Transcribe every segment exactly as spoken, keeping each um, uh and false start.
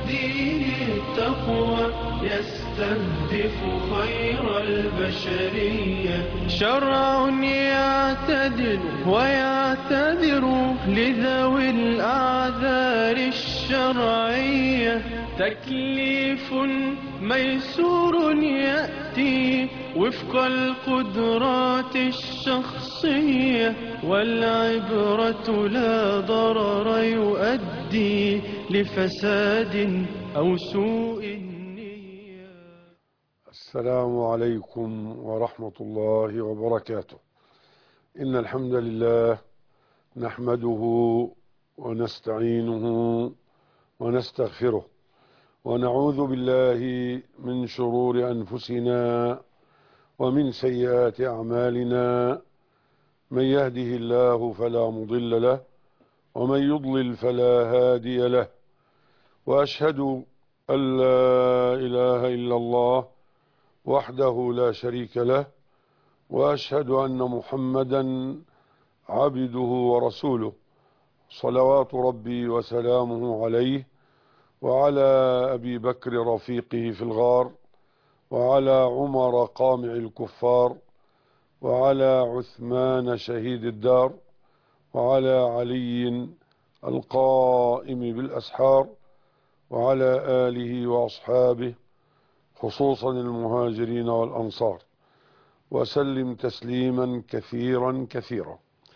دين التقوى يستهدف خير البشرية. شرع يعتدل ويعتذر لذوي الأعذار الشرعية. تكليف ميسور يأتي وفق القدرات الشخصية، والعبرة لا ضرر يؤدي لفساد أو سوء النية. السلام عليكم ورحمة الله وبركاته. إن الحمد لله نحمده ونستعينه ونستغفره، ونعوذ بالله من شرور أنفسنا ومن سيئات أعمالنا. من يهده الله فلا مضل له، ومن يضلل فلا هادي له. وأشهد أن لا إله إلا الله وحده لا شريك له، وأشهد أن محمدا عبده ورسوله، صلوات ربي وسلامه عليه وعلى أبي بكر رفيقه في الغار، وعلى عمر قامع الكفار، وعلى عثمان شهيد الدار، وعلى علي القائم بالأسحار، وعلى آله وأصحابه خصوصا المهاجرين والأنصار، وسلم تسليما كثيرا كثيرا.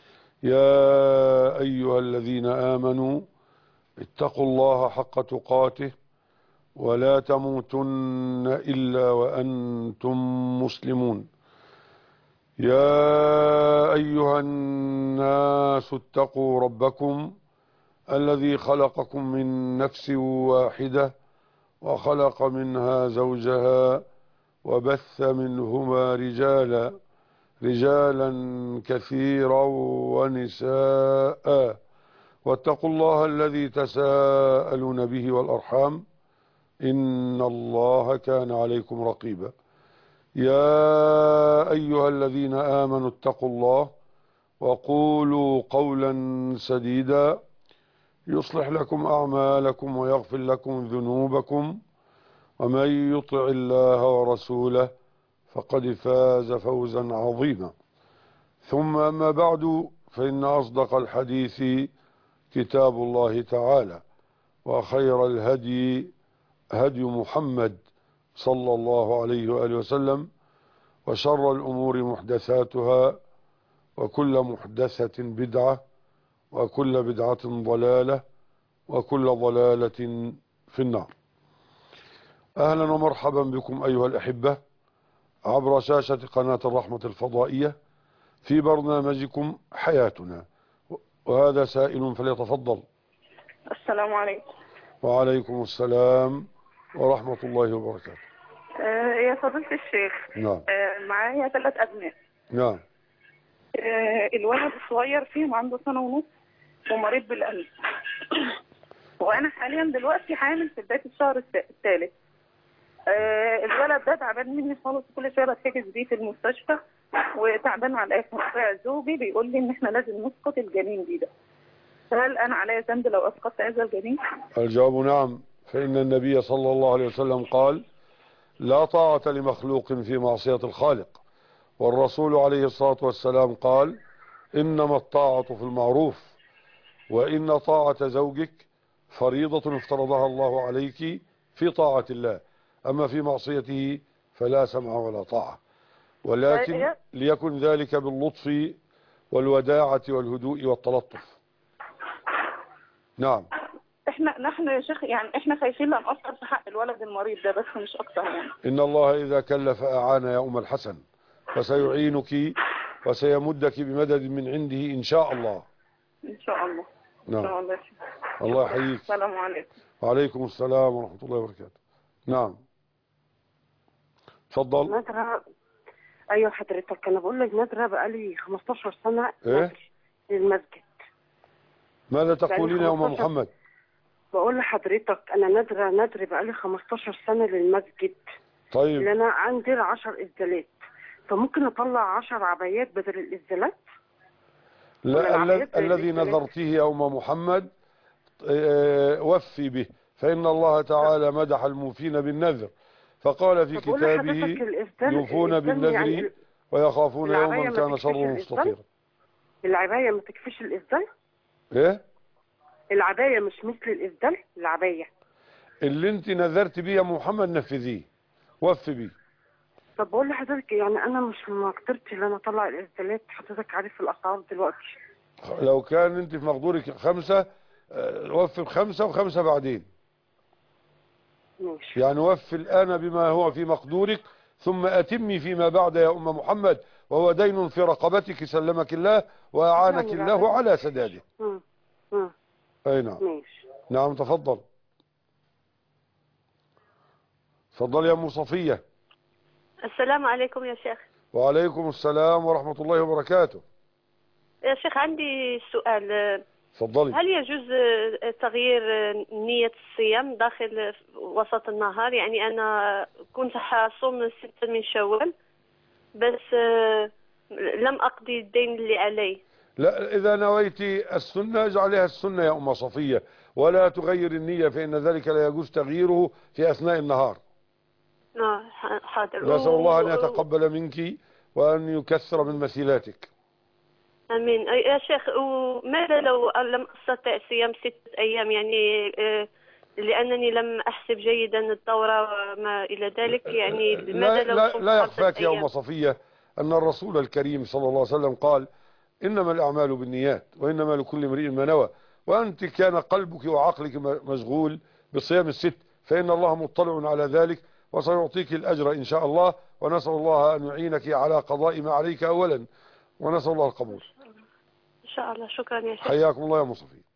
يا أيها الذين آمنوا اتقوا الله حق تقاته ولا تموتن إلا وأنتم مسلمون. يا أيها الناس اتقوا ربكم الذي خلقكم من نفس واحدة، وخلق منها زوجها، وبث منهما رجالا رجالا كثيرا ونساء. واتقوا الله الذي تساءلون به والأرحام، إن الله كان عليكم رقيبا. يا أيها الذين آمنوا اتقوا الله وقولوا قولا سديدا يصلح لكم أعمالكم ويغفر لكم ذنوبكم، ومن يطع الله ورسوله فقد فاز فوزا عظيما. ثم أما بعد، فإن أصدق الحديث كتاب الله تعالى، وخير الهدي هدي محمد صلى الله عليه وآله وسلم، وشر الأمور محدثاتها، وكل محدثة بدعة، وكل بدعة ضلالة، وكل ضلالة في النار. أهلا ومرحبا بكم أيها الأحبة عبر شاشة قناة الرحمة الفضائية في برنامجكم حياتنا. وهذا سائل فليتفضل. السلام عليكم. وعليكم السلام ورحمة الله وبركاته. آه يا فضيلة الشيخ. نعم. آه معايا ثلاث أبناء. نعم. آه الولد الصغير فيهم عنده سنة ونص ومريض بالقلب. وأنا حاليا دلوقتي حامل في بداية الشهر الثالث. آه الولد ده تعبان مني خالص، كل شوية بتحجز بيه في المستشفى وتعبان على الآخر. زوجي بيقول لي إن إحنا لازم نسقط الجنين دي ده. هل أنا عليا ذنب لو أسقطت هذا الجنين؟ الجواب نعم، فإن النبي صلى الله عليه وسلم قال: لا طاعة لمخلوق في معصية الخالق. والرسول عليه الصلاة والسلام قال: إنما الطاعة في المعروف. وإن طاعة زوجك فريضة افترضها الله عليك في طاعة الله، أما في معصيته فلا سمع ولا طاعة، ولكن ليكن ذلك باللطف والوداعة والهدوء والتلطف. نعم. احنا نحن يا شيخ يعني احنا خايفين لا نقصر في حق الولد المريض ده، بس مش اكتر يعني. إن الله إذا كلف أعان يا أم الحسن، فسيعينك وسيمدك بمدد من عنده إن شاء الله. إن شاء الله. نعم. إن شاء الله. الله يحييك. السلام عليكم. وعليكم السلام ورحمة الله وبركاته. نعم. تفضل. نادرة. أيوة حضرتك، أنا بقول لك نادرة بقالي خمستاشر سنة إيه؟ للمسجد. ماذا تقولين يا أم محمد؟ بقول لحضرتك أنا نادرة نادرة بقالي خمستاشر سنة للمسجد. طيب. لأن أنا عندي عشر إزدالات، فممكن أطلع عشر عبايات بدل الإزدالات؟ لا، الذي نذرته يا أم محمد وفي به، فإن الله تعالى مدح الموفين بالنذر، فقال في كتابه يوفون بالنذر يعني ويخافون يوما كان شره مستطيرا. العباية ما تكفيش الإسدال؟ ايه؟ العباية مش مثل الإسدال؟ العباية اللي انت نذرت بيه يا محمد نفذيه، وفي بيه. طب بقول لحضرتك يعني انا مش ما قدرتش ان انا اطلع الإسدالات، حضرتك عارف الاسعار دلوقتي. لو كان انت في مقدورك خمسة وفي بخمسة وخمسة بعدين. ماشي. يعني وفي الآن بما هو في مقدورك، ثم أتمي فيما بعد يا أم محمد، وهو دين في رقبتك سلمك الله وأعانك يعني الله على سداده. امم امم أي نعم. ماشي. نعم تفضل. تفضل يا أم صفية. السلام عليكم يا شيخ. وعليكم السلام ورحمة الله وبركاته. يا شيخ عندي سؤال. تفضلي. هل يجوز تغيير نية الصيام داخل وسط النهار؟ يعني أنا كنت حصوم ستة من شوال بس لم أقضي الدين اللي علي. لا، إذا نويت السنة اجعلها السنة يا أم صفية، ولا تغير النية، فإن ذلك لا يجوز تغييره في أثناء النهار. آه حاضر. نسأل الله أن يتقبل منك وأن يكثر من مثيلاتك. امين. يا شيخ، وماذا لو لم استطع صيام ستة ايام؟ يعني لانني لم احسب جيدا الدورة وما الى ذلك، يعني ماذا لو لا, لا يخفاك يا ام صفية ان الرسول الكريم صلى الله عليه وسلم قال انما الاعمال بالنيات وانما لكل امرئ ما نوى، وانت كان قلبك وعقلك مشغول بصيام الست، فان الله مطلع على ذلك وسيعطيك الاجر ان شاء الله، ونسأل الله ان يعينك على قضاء ما عليك اولا، ونسأل الله القبول ان شاء الله. شكرا يا شيخ. حياكم الله يا ام صفية.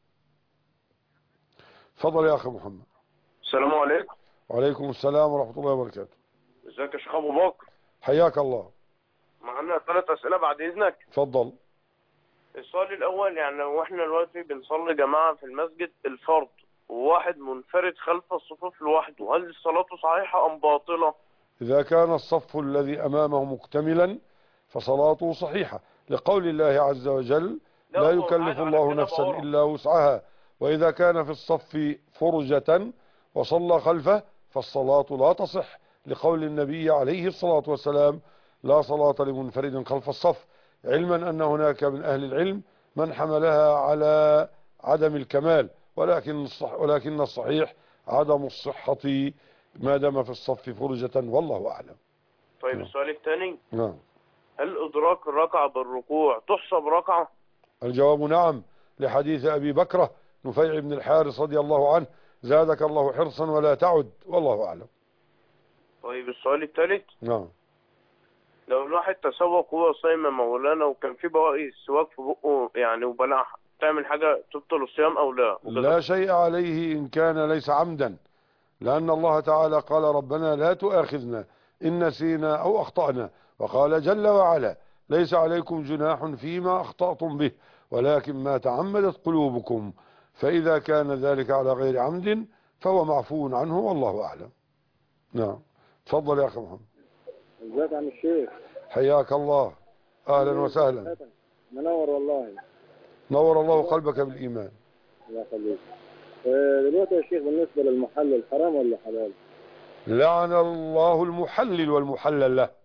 تفضل يا اخي محمد. السلام عليكم. وعليكم السلام ورحمة الله وبركاته. ازيك يا شيخ ابو بكر؟ حياك الله. معنا ثلاث اسئله بعد اذنك. تفضل. السؤال الاول، يعني لو احنا دلوقتي بنصلي جماعه في المسجد الفرض وواحد منفرد خلف الصفوف لوحده، هل صلاته صحيحه ام باطله؟ اذا كان الصف الذي امامه مكتملا فصلاته صحيحه، لقول الله عز وجل لا يكلف الله نفسا الا وسعها، واذا كان في الصف فرجة وصلى خلفه فالصلاة لا تصح، لقول النبي عليه الصلاة والسلام لا صلاة لمنفرد خلف الصف، علما ان هناك من اهل العلم من حملها على عدم الكمال، ولكن الصح ولكن الصحيح عدم الصحة ما دام في الصف فرجة، والله اعلم. طيب السؤال الثاني. نعم. هل ادراك الركعة بالركوع تحسب ركعة؟ الجواب نعم، لحديث ابي بكرة نفيع بن الحارث رضي الله عنه زادك الله حرصا ولا تعد، والله اعلم. طيب السؤال الثالث. نعم. لو الواحد تسوق وهو صايم مولانا وكان في بواقي السواك في بقه يعني وبلعها، تعمل حاجة تبطل الصيام او لا؟ لا شيء عليه ان كان ليس عمدا، لان الله تعالى قال ربنا لا تؤاخذنا ان نسينا او اخطأنا، وقال جل وعلا ليس عليكم جناح فيما اخطأتم به ولكن ما تعمدت قلوبكم، فاذا كان ذلك على غير عمد فهو معفو عنه، والله اعلم. نعم. تفضل يا اخي محمد. ازيك يا عم الشيخ؟ حياك الله، اهلا وسهلا. منور والله. نور الله قلبك بالايمان. الله يخليك. دلوقتي يا شيخ بالنسبه للمحلل حرام ولا حلال؟ لعن الله المحلل والمحلل له.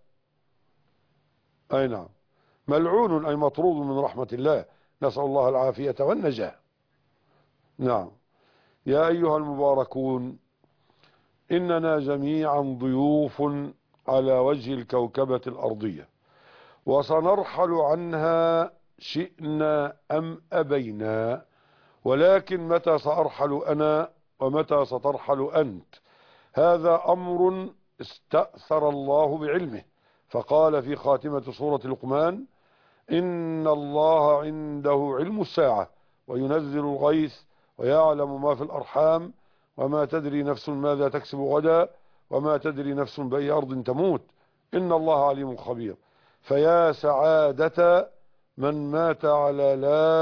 اي نعم، ملعون اي مطرود من رحمة الله، نسأل الله العافية والنجاة. نعم. يا ايها المباركون، اننا جميعا ضيوف على وجه الكوكبة الارضية، وسنرحل عنها شئنا ام ابينا، ولكن متى سأرحل انا ومتى سترحل انت؟ هذا امر استأثر الله بعلمه، فقال في خاتمة سورة لقمان إن الله عنده علم الساعة وينزل الغيث ويعلم ما في الأرحام وما تدري نفس ماذا تكسب غدا وما تدري نفس بأي أرض تموت إن الله عليم خبير. فيا سعادة من مات على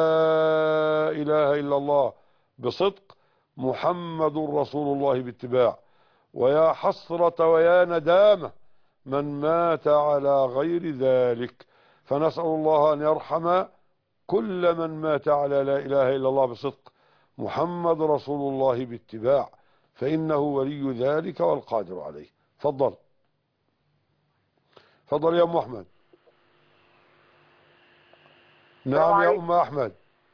لا إله إلا الله بصدق محمد رسول الله باتباع، ويا حسرة ويا ندامة من مات على غير ذلك. فنسأل الله أن يرحم كل من مات على لا إله إلا الله بصدق، محمد رسول الله باتباع، فإنه ولي ذلك والقادر عليه. فضل فضل يا أم أحمد. نعم يا أم أحمد.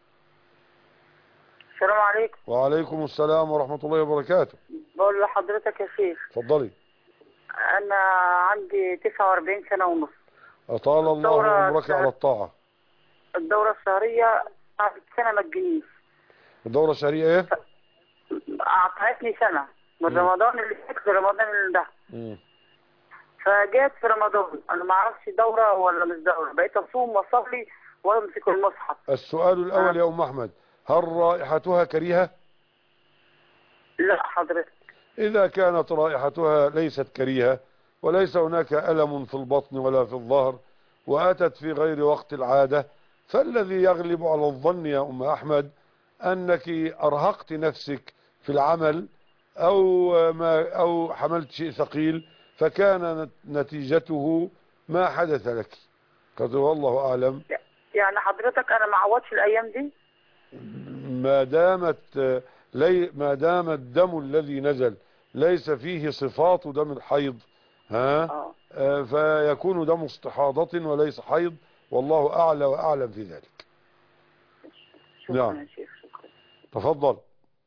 السلام عليكم. وعليكم السلام ورحمة الله وبركاته. بقول لحضرتك يا شيخ، اتفضلي. أنا عندي تسعة وأربعين سنة ونص. أطال الله عمرك على الطاعة. الدورة الشهرية قعدت سنة ما تجينيش. الدورة الشهرية إيه؟ قعدتني سنة من م. رمضان اللي فات لرمضان اللي ده. م. فجات في رمضان أنا ما أعرفش دورة ولا مش دورة، بقيت أصوم وأصلي وأمسك المصحف. السؤال الأول آه. يا أم أحمد، هل رائحتها كريهة؟ لا حضرتك. إذا كانت رائحتها ليست كريهة وليس هناك ألم في البطن ولا في الظهر وأتت في غير وقت العادة، فالذي يغلب على الظن يا أم أحمد أنك أرهقت نفسك في العمل أو ما أو حملت شيء ثقيل فكان نتيجته ما حدث لك. قد والله أعلم. يعني حضرتك أنا ما عوضش الأيام دي؟ ما دامت لي ما دام الدم الذي نزل ليس فيه صفات دم الحيض ها آه. فيكون دم استحاضة وليس حيض، والله أعلى وأعلم في ذلك. شكرا نعم. يا شيخ شكرا. تفضل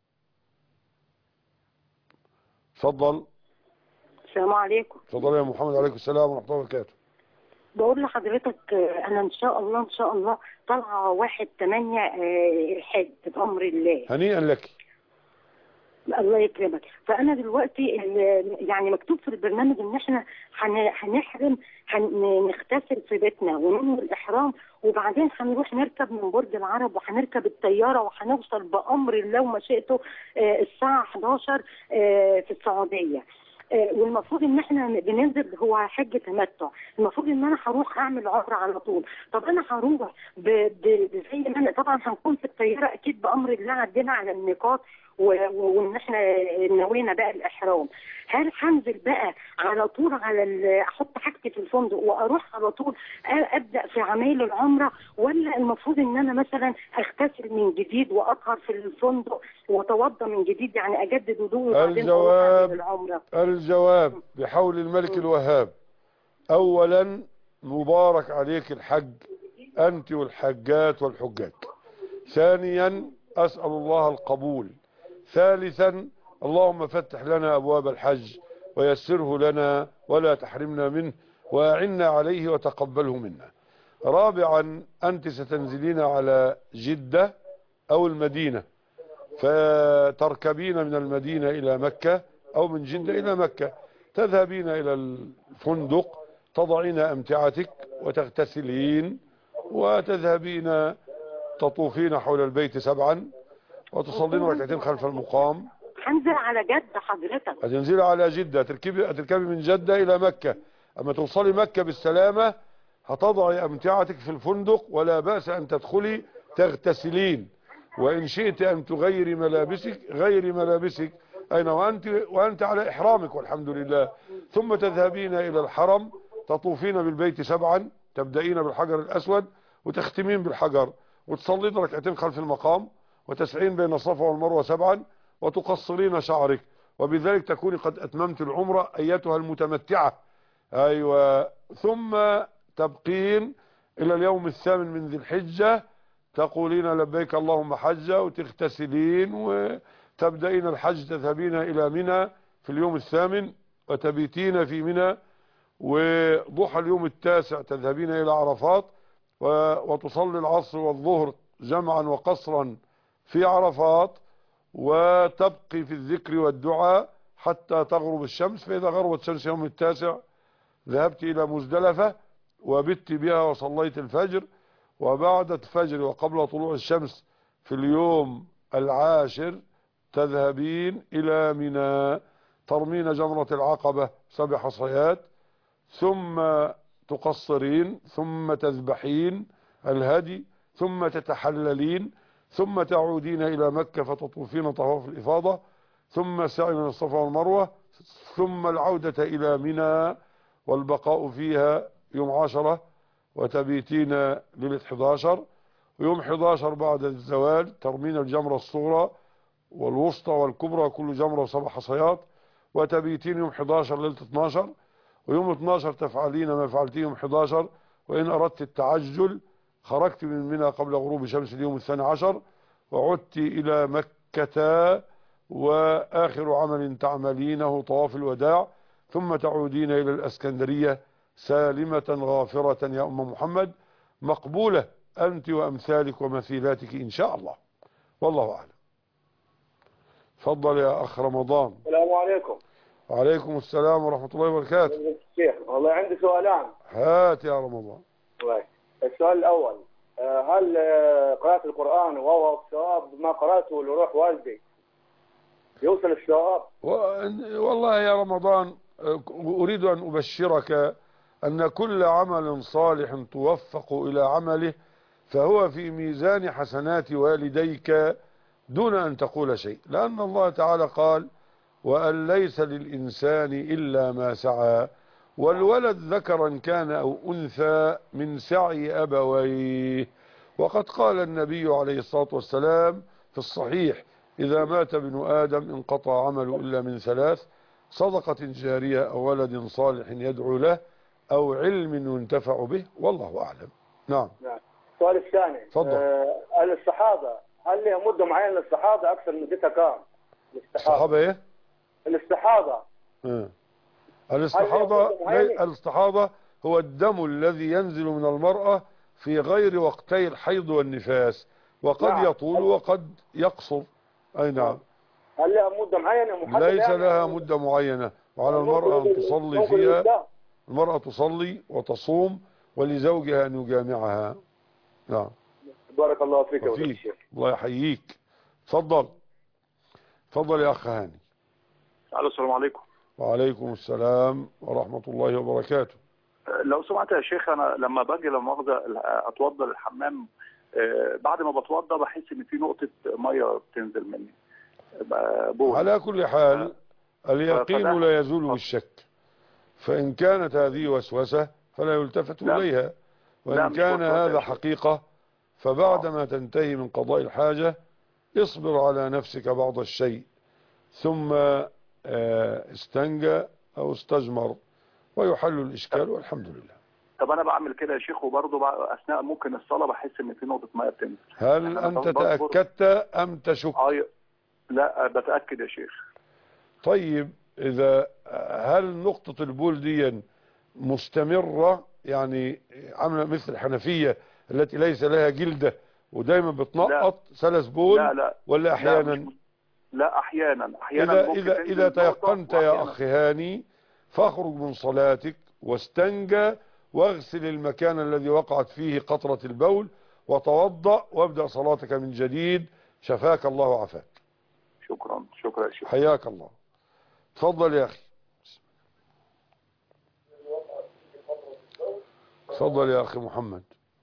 تفضل. السلام عليكم. تفضل يا محمد. عليكم السلام ورحمة الله وبركاته. بقول لحضرتك انا ان شاء الله ان شاء الله طالعه واحد ثمانية الحج بامر الله. هنيئا لك. الله يكرمك. فانا دلوقتي يعني مكتوب في البرنامج ان احنا هنحرم هنغتسل في بيتنا وننوي الاحرام وبعدين هنروح نركب من برج العرب وهنركب الطياره وهنوصل بامر الله وما شئته الساعه حداشر في السعوديه. والمفروض ان احنا بننزل هو حج تمتع، المفروض ان انا هروح اعمل عمره على طول. طب انا هروح زي ما انا طبعا هنكون في الطياره اكيد بامر الله عدينا على النقاط وان احنا نوينا بقى الاحرام. هل هنزل بقى على طول على احط حاجتي في الفندق واروح على طول ابدا في عمايل العمره، ولا المفروض ان انا مثلا اغتسل من جديد واطهر في الفندق واتوضا من جديد يعني اجدد وضوءي وبعدين اروح اعمل العمره؟ الجواب بحول الملك الوهاب. اولا مبارك عليك الحج انت والحجات والحجاج. ثانيا اسال الله القبول. ثالثا اللهم فتح لنا أبواب الحج ويسره لنا ولا تحرمنا منه وأعنا عليه وتقبله منا. رابعا أنت ستنزلين على جدة أو المدينة، فتركبين من المدينة إلى مكة أو من جدة إلى مكة، تذهبين إلى الفندق تضعين أمتعتك وتغتسلين وتذهبين تطوفين حول البيت سبعا وتصلين ركعتين خلف المقام. هنزل على جدة حضرتك. هتنزلي على جدة، هتركبي هتركبي من جدة إلى مكة. أما توصلي مكة بالسلامة هتضعي أمتعتك في الفندق ولا بأس أن تدخلي تغتسلين، وإن شئت أن تغيري ملابسك غيري ملابسك أين وأنت وأنت على إحرامك والحمد لله. ثم تذهبين إلى الحرم تطوفين بالبيت سبعا، تبدأين بالحجر الأسود وتختمين بالحجر وتصلين ركعتين خلف المقام وتسعين بين الصفا والمروة سبعا وتقصرين شعرك، وبذلك تكوني قد أتممت العمرة أيتها المتمتعة. أيوة. ثم تبقين إلى اليوم الثامن من ذي الحجة تقولين لبيك اللهم حجة وتغتسلين وتبدأين الحج، تذهبين إلى منى في اليوم الثامن وتبيتين في منى، وضحى اليوم التاسع تذهبين إلى عرفات وتصلي العصر والظهر جمعا وقصرا في عرفات، وتبقي في الذكر والدعاء حتى تغرب الشمس. فإذا غربت الشمس يوم التاسع ذهبت إلى مزدلفة وبت بها وصليت الفجر، وبعد الفجر وقبل طلوع الشمس في اليوم العاشر تذهبين إلى منى ترمين جمرة العقبة سبع حصيات، ثم تقصرين، ثم تذبحين الهدي، ثم تتحللين، ثم تعودين إلى مكة فتطوفين طواف الإفاضة، ثم السعي من الصفا والمروة، ثم العودة إلى منى والبقاء فيها يوم عشرة وتبيتين ليلة حداشر، ويوم حداشر بعد الزوال ترمين الجمرة الصغرى والوسطى والكبرى كل جمرة وسبع حصيات، وتبيتين يوم حداشر ليلة اتناشر، ويوم اتناشر تفعلين ما فعلتيه يوم حداشر. وإن أردت التعجل خرجت من منى قبل غروب شمس اليوم الثاني عشر، وعدت إلى مكة، وآخر عمل تعملينه طواف الوداع، ثم تعودين إلى الأسكندرية سالمة غافرة يا أم محمد، مقبولة أنت وأمثالك ومثيلاتك إن شاء الله، والله أعلم. تفضل يا أخ رمضان. السلام عليكم. وعليكم السلام ورحمة الله وبركاته. الشيخ والله عندي سؤالان. هات يا رمضان. السؤال الأول، هل قراءة القرآن وهو الثواب ما قرأته لروح والدي يوصل الثواب؟ والله يا رمضان أريد أن أبشرك أن كل عمل صالح توفق إلى عمله فهو في ميزان حسنات والديك دون أن تقول شيء، لأن الله تعالى قال: وأن ليس للإنسان إلا ما سعى، والولد ذكرا كان أو أنثى من سعي أبويه. وقد قال النبي عليه الصلاة والسلام في الصحيح: إذا مات ابن آدم انقطع عمله إلا من ثلاث: صدقة جارية أو ولد صالح يدعو له أو علم ينتفع به، والله أعلم. نعم. نعم. السؤال الثاني، تفضل. آه الاستحاضة هل لها مدة معينة للاستحاضة؟ أكثر من مدتها كام؟ الاستحاضة إيه؟ الاستحاضة. اه. الاستحاضة الاستحاضة هو الدم الذي ينزل من المرأة في غير وقتي الحيض والنفاس، وقد نعم. يطول وقد يقصر. أي نعم. هل لها مدة معينة؟ ليس لها مدة معينة، وعلى المرأة أن تصلي فيها. المرأة تصلي وتصوم ولزوجها أن يجامعها. نعم. بارك الله فيك يا فيك. الله يحييك. تفضل. تفضل يا أخ هاني. السلام عليكم. وعليكم السلام ورحمة الله وبركاته. لو سمعت يا شيخ، أنا لما باجي لما أخذ أتوضى للحمام، بعد ما بتوضى بحس إن في نقطة مية بتنزل مني. بول. على كل حال اليقين لا يزول بالشك، فإن كانت هذه وسوسة فلا يلتفت إليها، وإن كان هذا حقيقة فبعدما تنتهي من قضاء الحاجة اصبر على نفسك بعض الشيء، ثم استنجى أو استجمر ويحل الإشكال والحمد لله. طب أنا بعمل كده يا شيخ، وبرضه أثناء ممكن الصلاة بحس إن في نقطة مية بتنزل. هل أنت تأكدت أم تشك؟ لا بتأكد يا شيخ. طيب إذا هل نقطة البول دي مستمرة، يعني عاملة مثل الحنفية التي ليس لها جلدة ودايما بتنقط سلس بول؟ لا لا. ولا أحيانا؟ لا, لا أحيانا أحيانا. إذا, إذا, إذا تيقنت يا أخ هاني فاخرج من صلاتك واستنجى واغسل المكان الذي وقعت فيه قطرة البول وتوضأ وابدأ صلاتك من جديد، شفاك الله وعافاك. شكرا. شكرا يا شيخ. حياك الله. تفضل يا أخي. تفضل يا أخي محمد.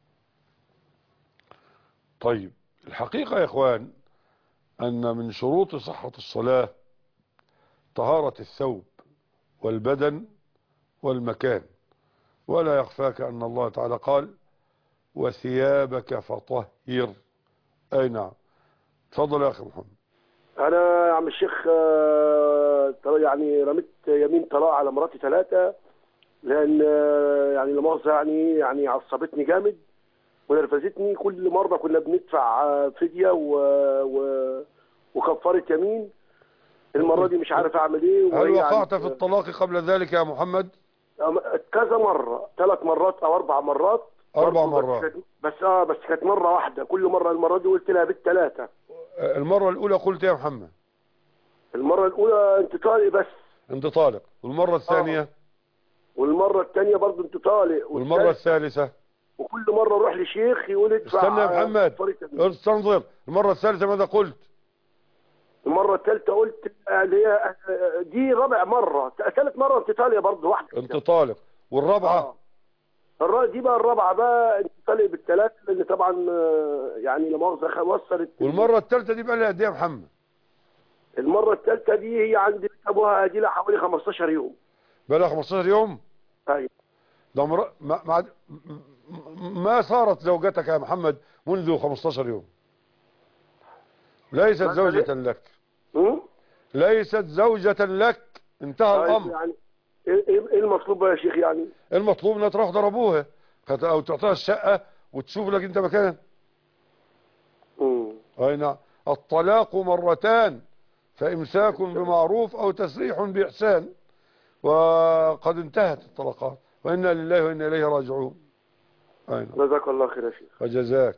طيب الحقيقة يا إخوان أن من شروط صحة الصلاة طهارة الثوب والبدن والمكان، ولا يخفاك أن الله تعالى قال: وثيابك فطهر. أي نعم. تفضل يا أخي محمد. أنا يا عم الشيخ يعني رميت يمين طلاق على مراتي ثلاثة، لأن يعني لا مؤاخذة يعني يعني عصبتني جامد ونرفزتني. كل مرة كنا بندفع فدية و... و... وكفارة يمين. المرة دي مش عارف أعمل إيه. هل وقعت يعني في الطلاق قبل ذلك يا محمد؟ كذا مرة، ثلاث مرات أو أربع مرات. أربع مرات بس اه بس كانت مرة واحدة. كل مرة المرة دي قلت لها بالثلاثة. المرة الأولى قلت يا محمد؟ المرة الأولى أنت طالق بس. أنت طالق. والمرة الثانية؟ آه. والمرة الثانية برضه أنت طالق. والمرة الثالثة؟ وكل مرة أروح لشيخ يقول ادفع. استنى يا محمد، استنظر. المرة الثالثة ماذا قلت؟ المرة الثالثة قلت اللي هي دي رابع مرة. ثالث مرة انت طالق برضه واحدة. انت طالق. والرابعة؟ آه. دي بقى الرابعة بقى انت طالق بالثلاثة، لأن طبعا يعني لا مؤاخذة وصلت. والمرة الثالثة دي بقى لها قد ايه يا محمد؟ المرة الثالثة دي هي عند أبوها دي لها حوالي خمستاشر يوم. بقى لها خمستاشر يوم؟ أيوه. ده مر... ما... ما... ما صارت زوجتك يا محمد منذ خمستاشر يوم. ليست زوجة لك. م? ليست زوجة لك، انتهى طيب الأمر. يعني ايه إيه- إيه المطلوب بقى يا شيخ يعني؟ المطلوب انها تروح ضربوها او تعطيها الشقة وتشوف لك انت مكان. امم اي نعم. الطلاق مرتان، فامساك بمعروف او تسريح باحسان، وقد انتهت الطلقات، وانا لله وانا اليه راجعون. اي نعم. جزاك الله خير يا شيخ. وجزاك.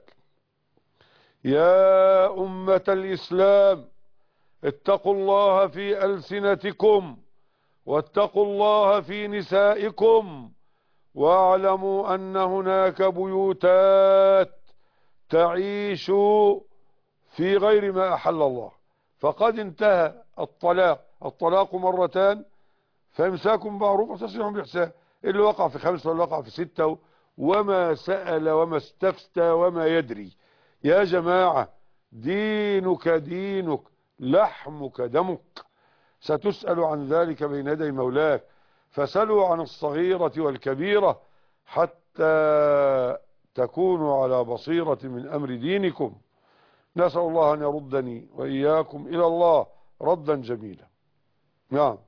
يا أمة الإسلام، اتقوا الله في ألسنتكم، واتقوا الله في نسائكم، واعلموا أن هناك بيوتات تعيش في غير ما أحل الله. فقد انتهى الطلاق، الطلاق مرتان، فامساك بمعروف وتسريح بإحسان. اللي وقع في خمسة واللي وقع في ستة، وما سأل وما استفتى وما يدري. يا جماعة، دينك دينك، لحمك دمك، ستسأل عن ذلك بين يدي مولاك. فسلوا عن الصغيرة والكبيرة حتى تكونوا على بصيرة من أمر دينكم. نسأل الله أن يردني وإياكم إلى الله ردا جميلا. نعم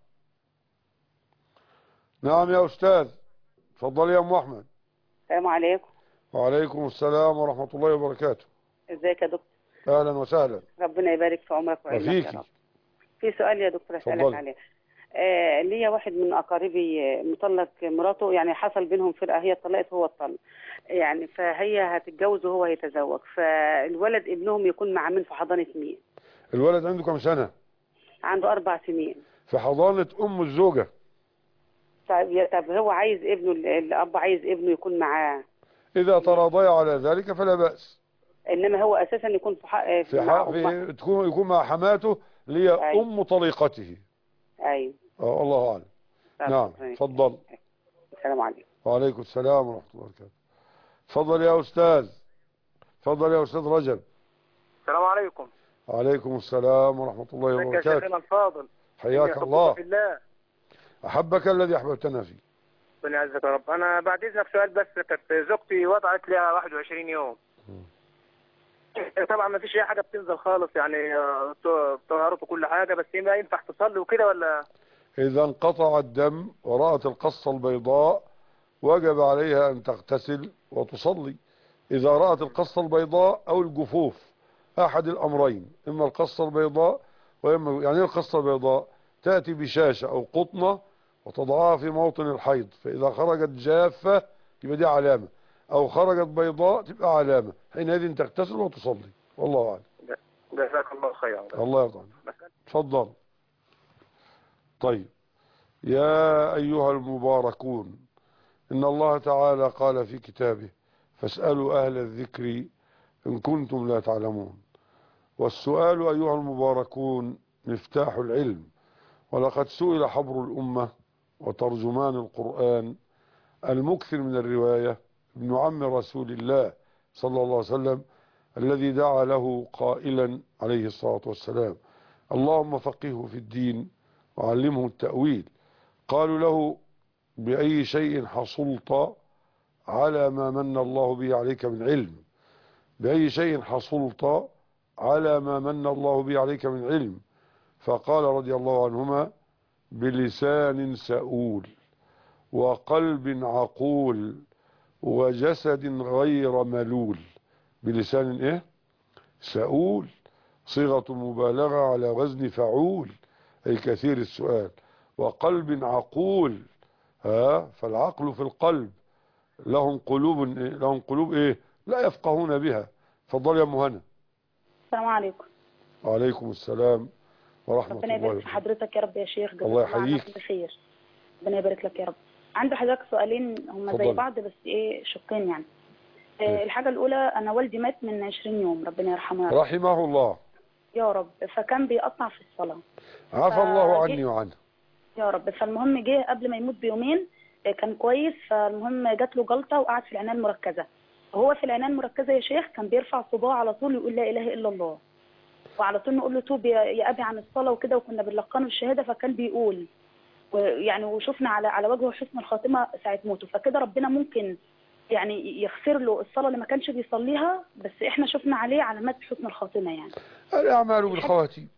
نعم يا أستاذ، تفضل يا أم أحمد. السلام عليكم. وعليكم السلام ورحمة الله وبركاته. ازيك يا دكتور؟ أهلا وسهلا. ربنا يبارك في عمرك وعلمك يا رب. في سؤال يا دكتور أسألك عليه. آه ليا واحد من أقاربي مطلق مراته، يعني حصل بينهم فرقة، هي اتطلقت وهو اتطلق، يعني فهي هتتجوز وهو هيتزوج، فالولد ابنهم يكون مع مين في حضانة مين؟ الولد عنده كم سنة؟ عنده أربع سنين. في حضانة أم الزوجة. طب طب هو عايز ابنه، الأب عايز ابنه يكون معاه. إذا تراضيا على ذلك فلا بأس. إنما هو أساسا يكون في حق في حق في تكون يكون مع حماته اللي هي أيوة. أم طليقته. أيوه. اه الله أعلم. نعم اتفضل. السلام عليكم. وعليكم السلام ورحمة الله وبركاته. اتفضل يا أستاذ. اتفضل يا أستاذ رجب. السلام عليكم. وعليكم السلام ورحمة الله وبركاته. يا شيخنا الفاضل. حياك الله. في الله. أحبك الذي أحببتنا فيه. ربنا يعزك يا رب. أنا بعد إذنك سؤال بس، كانت زوجتي وضعت لها واحد وعشرين يوم. طبعا ما فيش أي حاجة بتنزل خالص، يعني طهارته كل حاجة، بس ما ينفع تصلي وكده ولا؟ إذا انقطع الدم ورأت القصة البيضاء وجب عليها أن تغتسل وتصلي. إذا رأت القصة البيضاء أو الجفوف، أحد الأمرين، إما القصة البيضاء وإما، يعني القصة البيضاء تأتي بشاشة أو قطنة وتضعها في موطن الحيض، فإذا خرجت جافة يبقى دي علامة، أو خرجت بيضاء تبقى علامة، حينئذ تغتسل وتصلي. والله أعلم. جزاك الله خيرا. الله يرضى عنك. تفضل. طيب يا أيها المباركون، إن الله تعالى قال في كتابه: فاسألوا أهل الذكر إن كنتم لا تعلمون. والسؤال أيها المباركون مفتاح العلم. ولقد سئل حبر الأمة وترجمان القرآن المكثر من الرواية ابن عم رسول الله صلى الله عليه وسلم، الذي دعا له قائلا عليه الصلاة والسلام: اللهم فقهه في الدين وعلمه التأويل. قالوا له: بأي شيء حصلت على ما من الله به عليك من علم؟ بأي شيء حصلت على ما من الله به عليك من علم؟ فقال رضي الله عنهما: بلسان سؤول وقلب عقول وجسد غير ملول. بلسان ايه؟ سؤول، صيغة مبالغة على وزن فعول، أي كثير السؤال. وقلب عقول، ها، فالعقل في القلب. لهم قلوب إيه؟ لهم قلوب ايه؟ لا يفقهون بها. تفضل يا ام هنا. السلام عليكم. وعليكم السلام ورحمة الله ربنا يبارك في وبركاته. حضرتك يا رب يا شيخ. الله يحييك. بخير. ربنا يبارك لك يا رب. عندي حضرتك سؤالين هم زي بعض بس ايه شقين يعني. إيه الحاجة الأولى، أنا والدي مات من عشرين يوم، ربنا يرحمه يا رب. رحمه الله يا رب. فكان بيقطع في الصلاة. عفى الله عني وعنه يا رب. فالمهم جه قبل ما يموت بيومين كان كويس، فالمهم جات له جلطة وقعد في العناية المركزة. وهو في العناية المركزة يا شيخ كان بيرفع صباعه على طول يقول لا إله إلا الله، وعلى طول نقول له توب يا أبي عن الصلاة وكده، وكنا بنلقنه الشهادة فكان بيقول، ويعني وشفنا على على وجهه حسن الخاتمة ساعة موته. فكده ربنا ممكن يعني يغفر له الصلاة اللي ما كانش بيصليها، بس احنا شفنا عليه علامات حسن الخاتمة يعني. الأعمال بالخواتيم،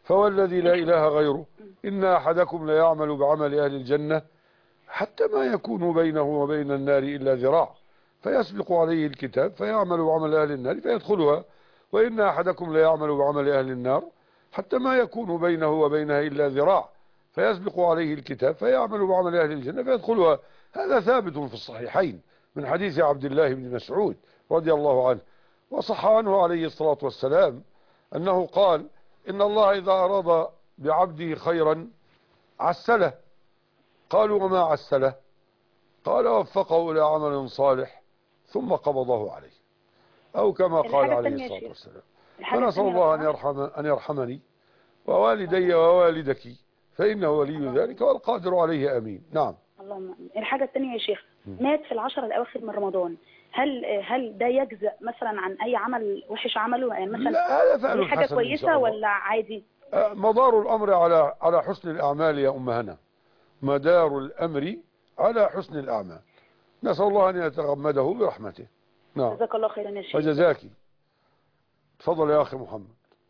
فوالذي لا إله غيره إن أحدكم ليعمل بعمل أهل الجنة حتى ما يكون بينه وبين النار إلا ذراع فيسبق عليه الكتاب فيعمل بعمل أهل النار فيدخلها، وإن أحدكم ليعمل بعمل أهل النار حتى ما يكون بينه وبينها إلا ذراع فيسبق عليه الكتاب فيعمل بعمل أهل الجنة فيدخلها. هذا ثابت في الصحيحين من حديث عبد الله بن مسعود رضي الله عنه، وصح عنه عليه الصلاة والسلام أنه قال: إن الله إذا أراد بعبده خيرا عسله. قالوا: وما عسله؟ قال: وفقه إلى عمل صالح ثم قبضه عليه، أو كما قال عليه الصلاة والسلام. فنسأل الله أن يرحم أن يرحمني ووالدي ووالدك فإنه ولي ذلك والقادر عليه. آمين. نعم. اللهم آمين. الحاجة الثانية يا شيخ، مات في العشر الأواخر من رمضان، هل هل ده يجزأ مثلا عن أي عمل وحش عمله؟ يعني مثلا لا، هذا دي حاجة كويسة ولا عادي؟ مدار الأمر على على حسن الأعمال يا أم هنا، مدار الأمر على حسن الأعمال. نسأل الله أن يتغمده برحمته. نعم. جزاك الله خيرا يا شيخ. وجزاكي. تفضل يا أخي محمد.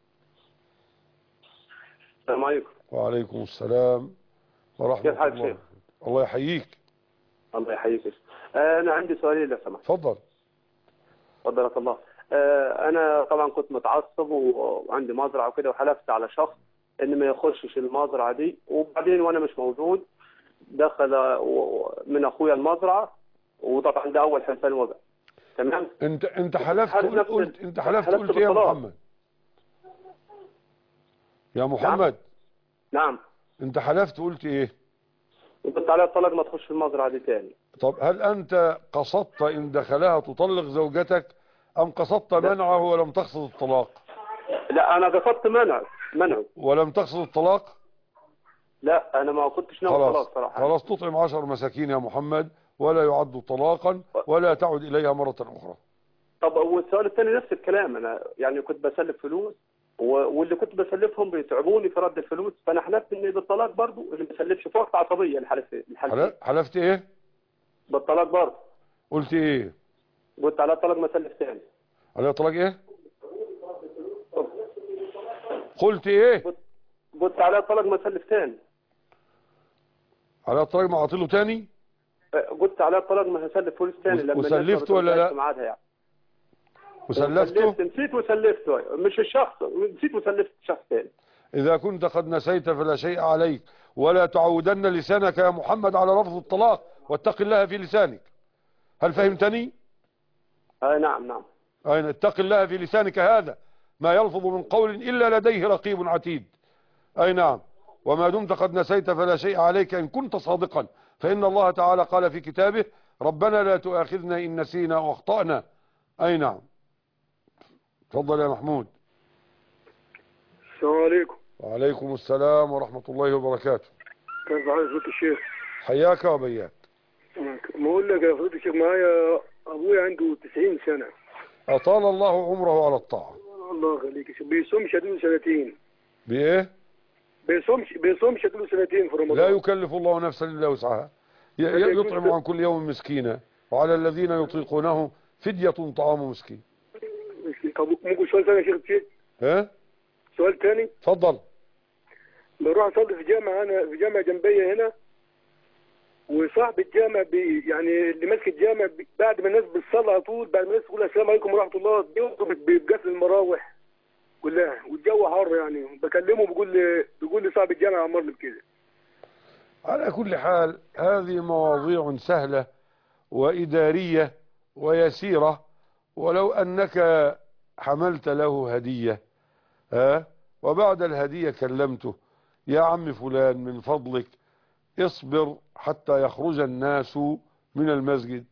السلام عليكم. وعليكم السلام ورحمة الله. كيف حالك؟ الله يحييك. الله يحييك. آه أنا عندي سؤالين لو سمحت. تفضل. فضلك الله. آه أنا طبعا كنت متعصب وعندي مزرعة وكده، وحلفت على شخص إن ما يخشش المزرعة دي، وبعدين وأنا مش موجود دخل من أخويا المزرعة، وطبعا ده أول حلفان وباء. تمام. أنت أنت حلفت قلت, قلت أنت حلفت قلت إيه يا محمد؟ يا محمد. نعم. نعم. أنت حلفت قلت إيه؟ قلت عليها الطلاق ما تخش المزرعة دي تاني. طب هل أنت قصدت إن دخلها تطلق زوجتك أم قصدت منعه ولم تقصد الطلاق؟ لا، أنا قصدت منع منعه ولم تقصد الطلاق؟ لا، أنا ما كنتش ناوي الطلاق صراحة. خلاص تطعم عشر مساكين يا محمد ولا يعد طلاقا ولا تعد إليها مرة أخرى. طب والسؤال الثاني نفس الكلام، أنا يعني كنت بسلف فلوس واللي كنت بسلفهم بيتعبوني في رد الفلوس، فأنا حلفت إني بالطلاق برضه، اللي ما بسلفش في وقت عصبية. الحلف حلفت حلفت إيه؟ بالطلاق برضه. قلت إيه؟ قلت على الطلاق ما سلف ثاني. على الطلاق إيه؟ قلت إيه؟ قلت على الطلاق ما سلف ثاني. على الطلاق ما عطيله ثاني؟ قلت على الطلاق ما هسلف فلوس ثاني لما وسلفته ولا لا؟ يعني. وسلفته؟ نسيت وسلفته، مش الشخص، نسيت وسلفت شخص ثاني. إذا كنت قد نسيت فلا شيء عليك، ولا تعودن لسانك يا محمد على لفظ الطلاق، واتق الله في لسانك. هل فهمتني؟ آه نعم نعم. أين اتق الله في لسانك هذا، ما يلفظ من قول إلا لديه رقيب عتيد. أي نعم. وما دمت قد نسيت فلا شيء عليك إن كنت صادقا، فإن الله تعالى قال في كتابه: ربنا لا تؤاخذنا إن نسينا واخطأنا. أي نعم. تفضل يا محمود. السلام عليكم. وعليكم السلام ورحمة الله وبركاته. كيف حالك فضيلة الشيخ؟ حياك وبياك. بقول لك يا فضيلة الشيخ، معايا أبويا عنده تسعين سنة. أطال الله عمره على الطاعة. الله يخليك. بيصومش له سنتين. بإيه؟ بيصومش بيصومش له سنتين في رمضان. لا يكلف الله نفسا إلا وسعها. يطعم عن كل يوم مسكينا، وعلى الذين يطيقونه فدية طعام مسكين. طب ممكن سؤال ثاني يا شيخ؟ ها؟ سؤال ثاني؟ اتفضل. بروح اصلي في جامعه، انا في جامعه جنبيه هنا، وصاحب الجامع بي يعني اللي ماسك الجامع بعد ما الناس بتصلي على طول، بعد ما الناس تقول السلام عليكم ورحمه الله بيقفل المراوح كلها، والجو حر يعني. بكلمه بيقول لي بيقول لي صاحب الجامع امرني بكده. على كل حال هذه مواضيع سهله واداريه ويسيره، ولو انك حملت له هديه ها وبعد الهديه كلمته: يا عم فلان من فضلك اصبر حتى يخرج الناس من المسجد.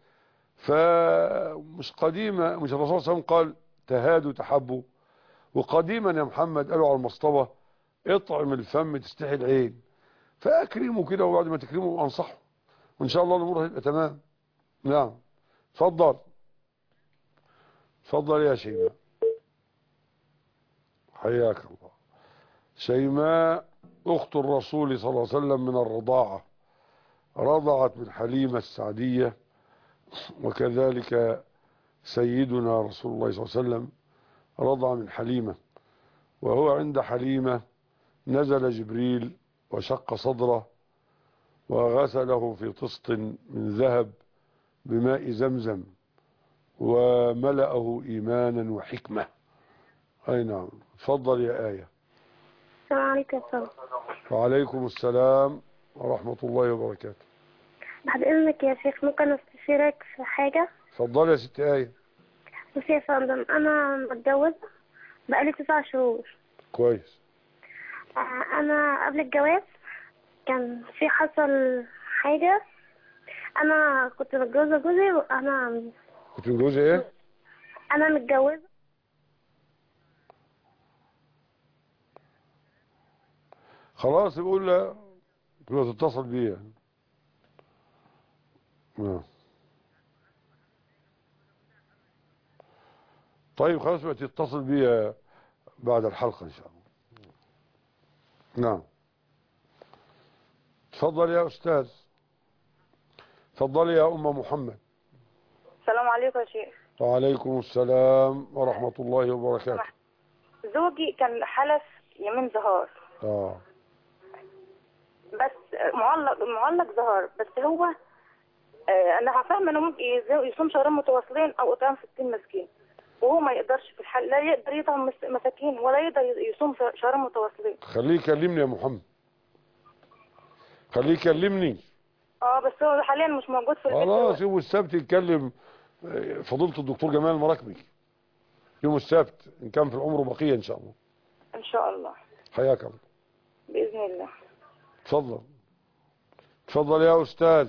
فمش قديما مش الرسول صلى الله عليه وسلم قال: تهادوا تحبوا؟ وقديما يا محمد قالوا على المصطبة: اطعم الفم تستحي العين. فاكرمه كده، وبعد ما تكرمه انصحه، وان شاء الله الامور هتبقى تمام. نعم. اتفضل. اتفضل يا شيماء. حياك الله. شيماء اخت الرسول صلى الله عليه وسلم من الرضاعة، رضعت من حليمة السعدية، وكذلك سيدنا رسول الله صلى الله عليه وسلم رضع من حليمة، وهو عند حليمة نزل جبريل وشق صدره وغسله في طست من ذهب بماء زمزم وملأه إيمانا وحكمة. أي نعم. تفضل يا آية. السلام عليكم يا فندم. وعليكم السلام ورحمة الله وبركاته. بعد إذنك يا شيخ ممكن استشيرك في حاجة؟ تفضل يا ست آية. بس يا فندم أنا متجوزة بقالي تسع شهور. كويس. أنا قبل الجواز كان في حصل حاجة. أنا كنت متجوزة جوزي وأنا كنت متجوزة إيه؟ أنا متجوزة. خلاص يقول لا تبقى تتصل بيا. نعم. طيب خلاص بقى تتصل بيا بعد الحلقة إن شاء الله. نعم. تفضل يا أستاذ. تفضل يا أم محمد. السلام عليكم يا شيخ. وعليكم السلام ورحمة الله وبركاته. زوجي كان حلف يمين ظهار. اه بس معلق معلق ظهر، بس هو آه انا فاهمه انه ممكن يصوم شهرين متواصلين او اطعام ستين مسكين، وهو ما يقدرش في الحال، لا يقدر يطعم مساكين ولا يقدر يصوم شهرين متواصلين. خليه يكلمني يا محمد. خليه يكلمني. اه بس هو حاليا مش موجود في البيت. خلاص يوم السبت يتكلم فضيلة الدكتور جمال مراكمي يوم السبت ان كان في العمر بقية ان شاء الله. ان شاء الله. حياك الله. باذن الله. تفضل. تفضل يا أستاذ.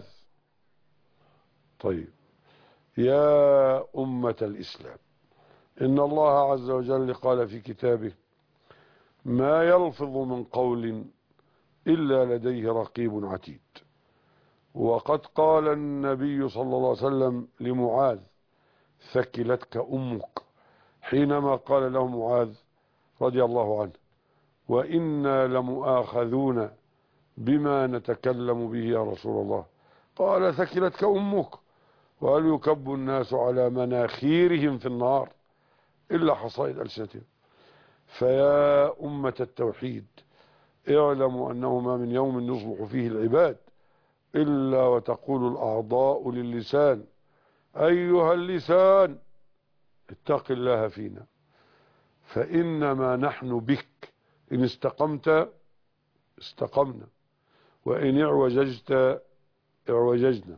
طيب يا أمة الإسلام، إن الله عز وجل قال في كتابه: ما يلفظ من قول إلا لديه رقيب عتيد. وقد قال النبي صلى الله عليه وسلم لمعاذ: ثكلتك أمك، حينما قال له معاذ رضي الله عنه: وإنا لمؤاخذون بما نتكلم به يا رسول الله. قال: ثكلتك أمك، وهل يكب الناس على مناخيرهم في النار إلا حصائد ألسنتهم. فيا أمة التوحيد، اعلموا أنه ما من يوم يصلح فيه العباد إلا وتقول الأعضاء للسان: أيها اللسان اتق الله فينا، فإنما نحن بك، إن استقمت استقمنا، وإن اعوججت اعوججنا.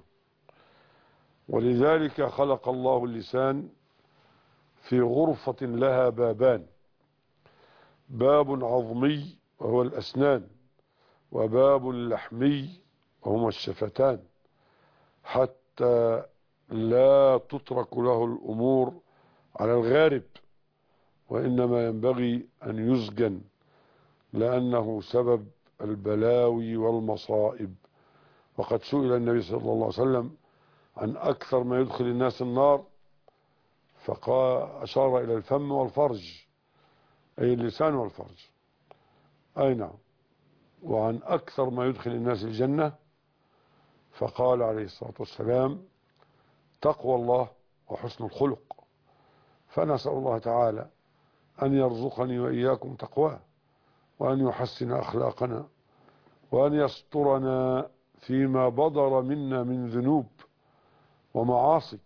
ولذلك خلق الله اللسان في غرفة لها بابان: باب عظمي وهو الأسنان، وباب لحمي وهما الشفتان، حتى لا تترك له الأمور على الغارب، وإنما ينبغي أن يسجن، لأنه سبب البلاوي والمصائب. وقد سئل النبي صلى الله عليه وسلم عن أكثر ما يدخل الناس النار، فقال أشار إلى الفم والفرج، أي اللسان والفرج. أي نعم. وعن أكثر ما يدخل الناس الجنة فقال عليه الصلاة والسلام: تقوى الله وحسن الخلق. فنسأل الله تعالى أن يرزقني وإياكم تقواه، وأن يحسن أخلاقنا، وأن يسترنا فيما بدر منا من ذنوب ومعاصي.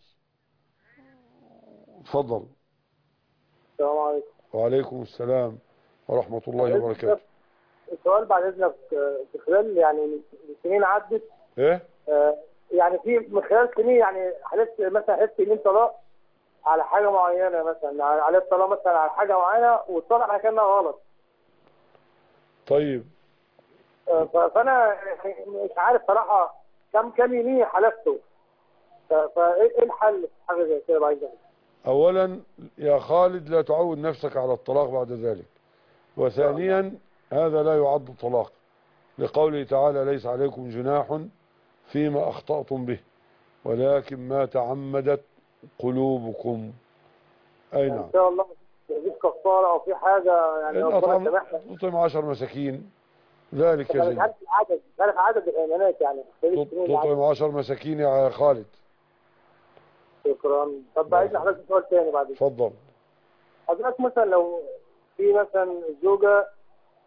تفضل. السلام عليكم. وعليكم السلام ورحمة الله وبركاته. السؤال بعد إذنك، في خلال يعني سنين عدت، إيه؟ آه يعني في من خلال سنين يعني حلفت مثلا حلفت يمين طلاق على حاجة معينة، مثلا على الطلاق مثلا على حاجة معينة والطلاق على كأنها غلط. طيب. آه فأنا مش عارف صراحة كم كم يمين حلفته، فإيه الحل في حاجة زي كده بعد ذلك؟ أولا يا خالد لا تعود نفسك على الطلاق بعد ذلك، وثانيا هذا لا يعد طلاق، لقوله تعالى: ليس عليكم جناح فيما أخطأتم به ولكن ما تعمدت قلوبكم. أي نعم. إن شاء الله مفيش كفارة أو في حاجة يعني أطعم تطعم عشر مساكين ذلك يا سيدي. عارف العدد عارف عدد الحيوانات يعني تطعم عشر مساكين يا خالد. شكرا. طب عايز حضرتك سؤال تاني بعد كده. اتفضل. حضرتك مثلا لو في مثلا زوجة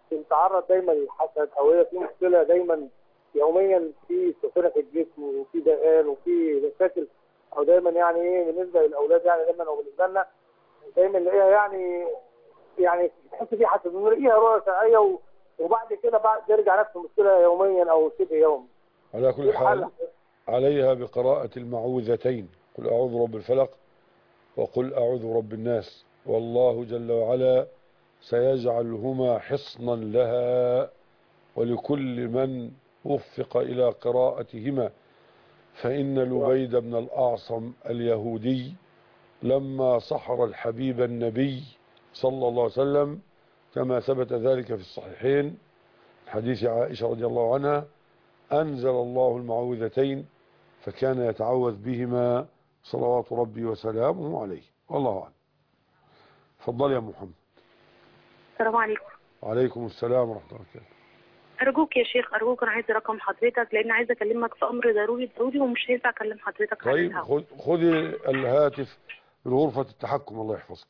بنتعرض دايما للحسد، او هي في مشكله دايما يوميا في سخونه في الجسم وفي دقان وفي مشاكل، او دايما يعني ايه بالنسبه للاولاد يعني دايما او بالنسبه لنا دايما نلاقيها يعني يعني تحس في حسد، بنلاقيها رؤى شرعيه وبعد كده بعد ترجع نفس المشكله يوميا او شبه يوم. على كل حال عليها بقراءة المعوذتين، قل أعوذ برب الفلق وقل أعوذ برب الناس، والله جل وعلا سيجعلهما حصنا لها ولكل من وفق إلى قراءتهما. فإن لبيد بن الأعصم اليهودي لما سحر الحبيب النبي صلى الله عليه وسلم كما ثبت ذلك في الصحيحين حديث عائشة رضي الله عنها، أنزل الله المعوذتين فكان يتعوذ بهما صلوات ربي وسلامه عليه، والله أعلم. تفضل يا محمد. السلام عليكم. وعليكم السلام ورحمة الله وبركاته. أرجوك يا شيخ، أرجوك أنا عايزة رقم حضرتك لأن عايزة أكلمك في أمر ضروري ضروري ومش هينفع أكلم حضرتك على طيب الهوا. خذي الهاتف من غرفة التحكم الله يحفظك.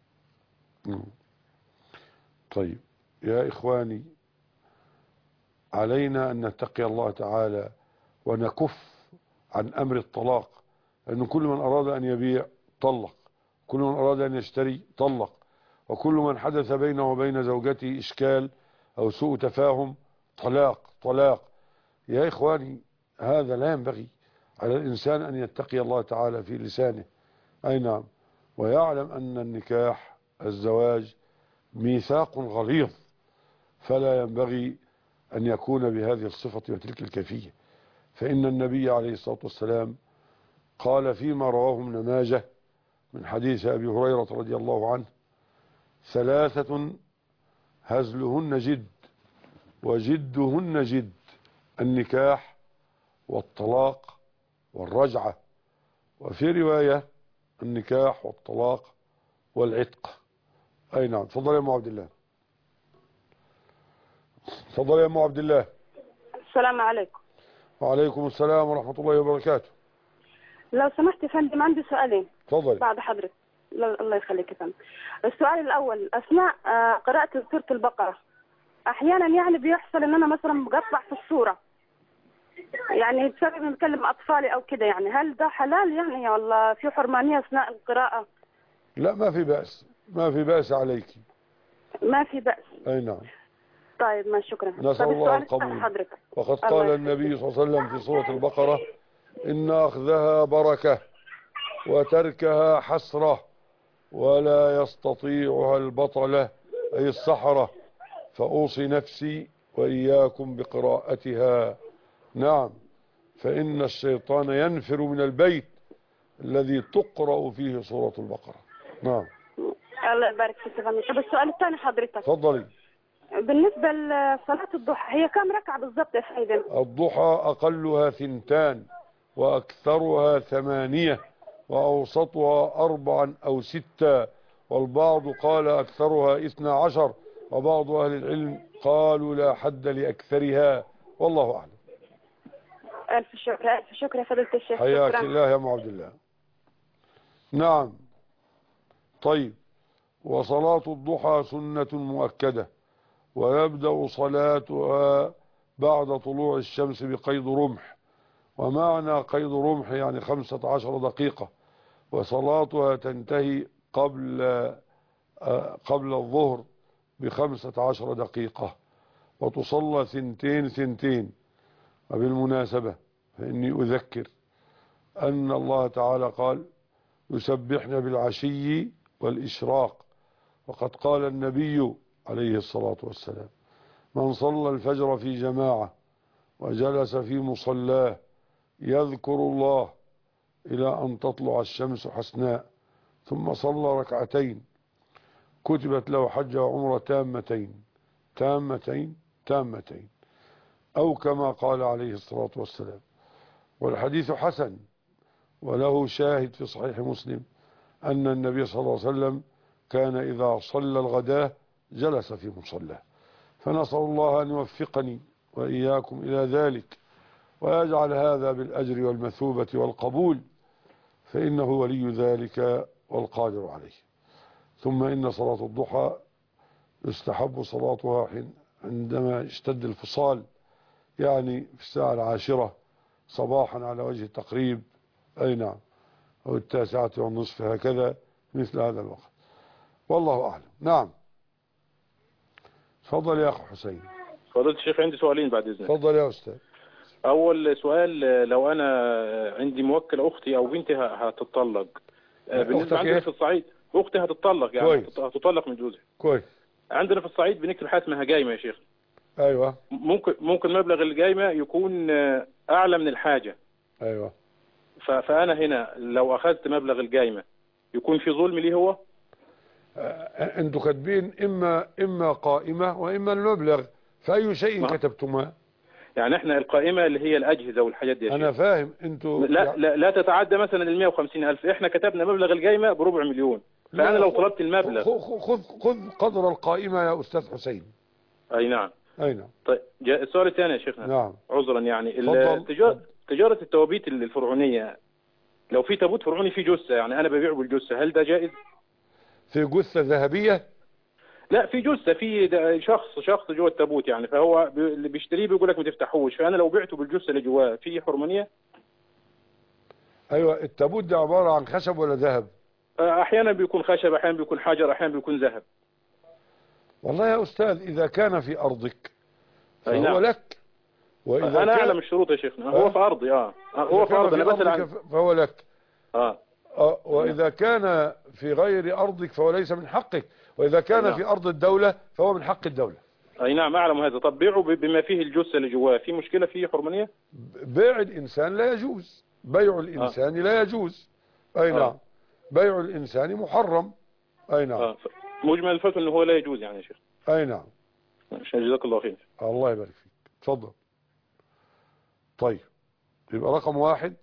طيب يا إخواني، علينا أن نتقي الله تعالى ونكف عن أمر الطلاق، لأن كل من أراد أن يبيع طلق، كل من أراد أن يشتري طلق، وكل من حدث بينه وبين زوجته إشكال أو سوء تفاهم طلاق طلاق. يا إخواني، هذا لا ينبغي على الإنسان أن يتقي الله تعالى في لسانه، أي نعم، ويعلم أن النكاح الزواج ميثاق غليظ، فلا ينبغي أن يكون بهذه الصفة وتلك الكيفية. فإن النبي عليه الصلاة والسلام قال فيما رواه ابن ماجه من حديث أبي هريرة رضي الله عنه: ثلاثة هزلهن جد وجدهن جد، النكاح والطلاق والرجعة، وفي رواية النكاح والطلاق والعتق. أي نعم. تفضل يا أم عبد الله. تفضل يا أم عبد الله. السلام عليكم. وعليكم السلام ورحمة الله وبركاته. لو سمحت يا فندم عندي سؤالين. تفضل. بعد حضرتك. الله يخليك يا فندم. السؤال الأول، أثناء قراءة سورة البقرة أحيانا يعني بيحصل إن أنا مثلا بقطع في السورة، يعني بسبب بنكلم أطفالي أو كده، يعني هل ده حلال يعني ولا في حرمانية أثناء القراءة؟ لا، ما في بأس، ما في بأس عليك. ما في بأس. أي نعم. طيب ما شكرا. نسأل الله القبول. وقد قال النبي صلى الله عليه وسلم في سورة البقرة: إن أخذها بركة وتركها حسرة ولا يستطيعها البطلة، أي السحرة، فأوصي نفسي وإياكم بقراءتها. نعم، فإن الشيطان ينفر من البيت الذي تقرأ فيه سورة البقرة. نعم. الله يبارك فيك يا فندم. طب السؤال الثاني حضرتك. تفضلي. بالنسبة لصلاة الضحى هي كم ركعة بالضبط يا فندم؟ الضحى أقلها ثنتان وأكثرها ثمانية وأوسطها أربعا أو ستة، والبعض قال أكثرها اثنا عشر، وبعض أهل العلم قالوا لا حد لأكثرها، والله أعلم. ألف شكر. ألف شكر يا فضيلة الشيخ. حياك الله يا أم عبد الله. نعم. طيب، وصلاة الضحى سنة مؤكدة، ويبدأ صلاتها بعد طلوع الشمس بقيد رمح، ومعنى قيد رمح يعني خمسة عشر دقيقة، وصلاتها تنتهي قبل قبل الظهر بخمسة عشر دقيقة، وتصلى ثنتين ثنتين. وبالمناسبة فإني أذكر أن الله تعالى قال: يسبحن بالعشي والإشراق، وقد قال النبي عليه الصلاة والسلام: من صلى الفجر في جماعة وجلس في مصلاه يذكر الله إلى أن تطلع الشمس حسناء ثم صلى ركعتين كتبت له حجة وعمرة تامتين تامتين تامتين، أو كما قال عليه الصلاة والسلام. والحديث حسن وله شاهد في صحيح مسلم أن النبي صلى الله عليه وسلم كان إذا صلى الغداة جلس في مصلاه. فنسأل الله أن يوفقني وإياكم إلى ذلك، ويجعل هذا بالأجر والمثوبة والقبول، فإنه ولي ذلك والقادر عليه. ثم إن صلاة الضحى يستحب صلاتها حين عندما اشتد الفصال، يعني في الساعة العاشرة صباحا على وجه التقريب، أي نعم، أو التاسعة والنصف هكذا، مثل هذا الوقت، والله أعلم. نعم، تفضل يا أخي حسين. فضيلة الشيخ عندي سؤالين بعد إذنك. تفضل يا أستاذ. أول سؤال، لو أنا عندي موكل أختي أو بنتي هتطلق، بالنسبة عندنا في الصعيد أختي هتطلق، يعني كويس. هتطلق من جوزها. كويس. عندنا في الصعيد بنكتب حاجة اسمها جايمة يا شيخ. أيوة. ممكن ممكن مبلغ الجايمة يكون أعلى من الحاجة. أيوة. فأنا هنا لو أخذت مبلغ الجايمة يكون في ظلم ليه هو؟ أنتوا كاتبين إما إما قائمة وإما المبلغ، فأي شيء كتبتما؟ يعني احنا القائمة اللي هي الأجهزة والحاجات دي. أنا فاهم. أنتوا لا, يعني لا لا تتعدى مثلا ال مئة وخمسين ألف، احنا كتبنا مبلغ الجايمة بربع مليون، فأنا لو طلبت المبلغ. خذ خذ خذ قدر القائمة يا أستاذ حسين. أي نعم. أي نعم. طيب السؤال الثاني يا شيخنا. نعم. عذرا، يعني تجارة تجارة التوابيت الفرعونية، لو في تابوت فرعوني في جثة، يعني أنا ببيعه بالجثة، هل ده جائز؟ في جثة ذهبية؟ لا، في جثة، في شخص شخص جوه التابوت يعني، فهو اللي بيشتريه بيقول لك ما تفتحوش، فأنا لو بعته بالجثة اللي جواه في حرمانية؟ أيوة. التابوت ده عبارة عن خشب ولا ذهب؟ أحيانا بيكون خشب، أحيانا بيكون حجر، أحيانا بيكون ذهب. والله يا أستاذ إذا كان في أرضك فهو نعم. لك، وإذا أنا أعلم الشروط يا شيخنا. هو في أرضي. آه هو في أرضي مثلا فهو لك. آه. آه. وإذا كان في غير أرضك فهو ليس من حقك، وإذا كان نعم. في أرض الدولة فهو من حق الدولة. أي نعم، أعلم هذا. طب بيعه بما فيه الجثة اللي جواه، في مشكلة فيه حرمانية؟ بيع الإنسان لا يجوز، بيع الإنسان آه. لا يجوز. أي نعم. آه. بيع الإنسان محرم. أي نعم. آه. مجمل الفتوى أنه هو لا يجوز يعني يا شيخ. أي نعم. جزاك الله خير. الله يبارك فيك. تفضل. طيب، يبقى رقم واحد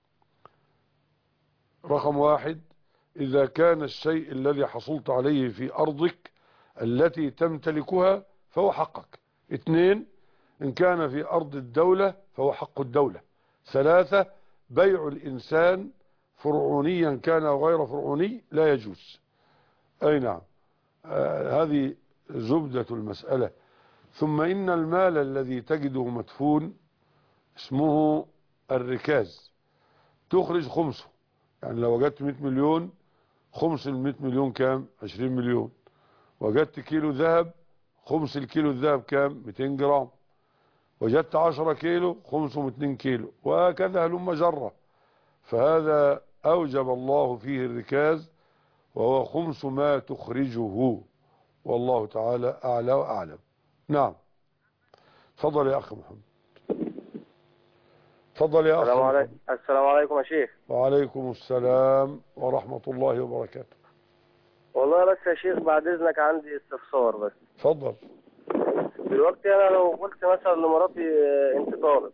رقم واحد إذا كان الشيء الذي حصلت عليه في أرضك التي تمتلكها فهو حقك. اثنين، إن كان في أرض الدولة فهو حق الدولة. ثلاثة، بيع الإنسان فرعونيا كان أو غير فرعوني لا يجوز. أي نعم. آه هذه زبدة المسألة. ثم إن المال الذي تجده مدفون اسمه الركاز، تخرج خمسه، يعني لو وجدت مئة مليون، خمس المئة مليون كام؟ عشرين مليون. وجدت كيلو ذهب، خمس الكيلو الذهب كام؟ مئتين جرام. وجدت عشرة كيلو، خمسهم اثنين كيلو، وهكذا هلم جرة. فهذا أوجب الله فيه الركاز، وهو خمس ما تخرجه، والله تعالى أعلى وأعلم. نعم. تفضل يا أخي محمد. تفضل يا أخي. السلام عليكم. السلام عليكم يا شيخ. وعليكم السلام ورحمة الله وبركاته. والله بس يا شيخ بعد إذنك عندي استفسار بس. تفضل. دلوقتي أنا لو قلت مثلا لمراتي أنت طالق،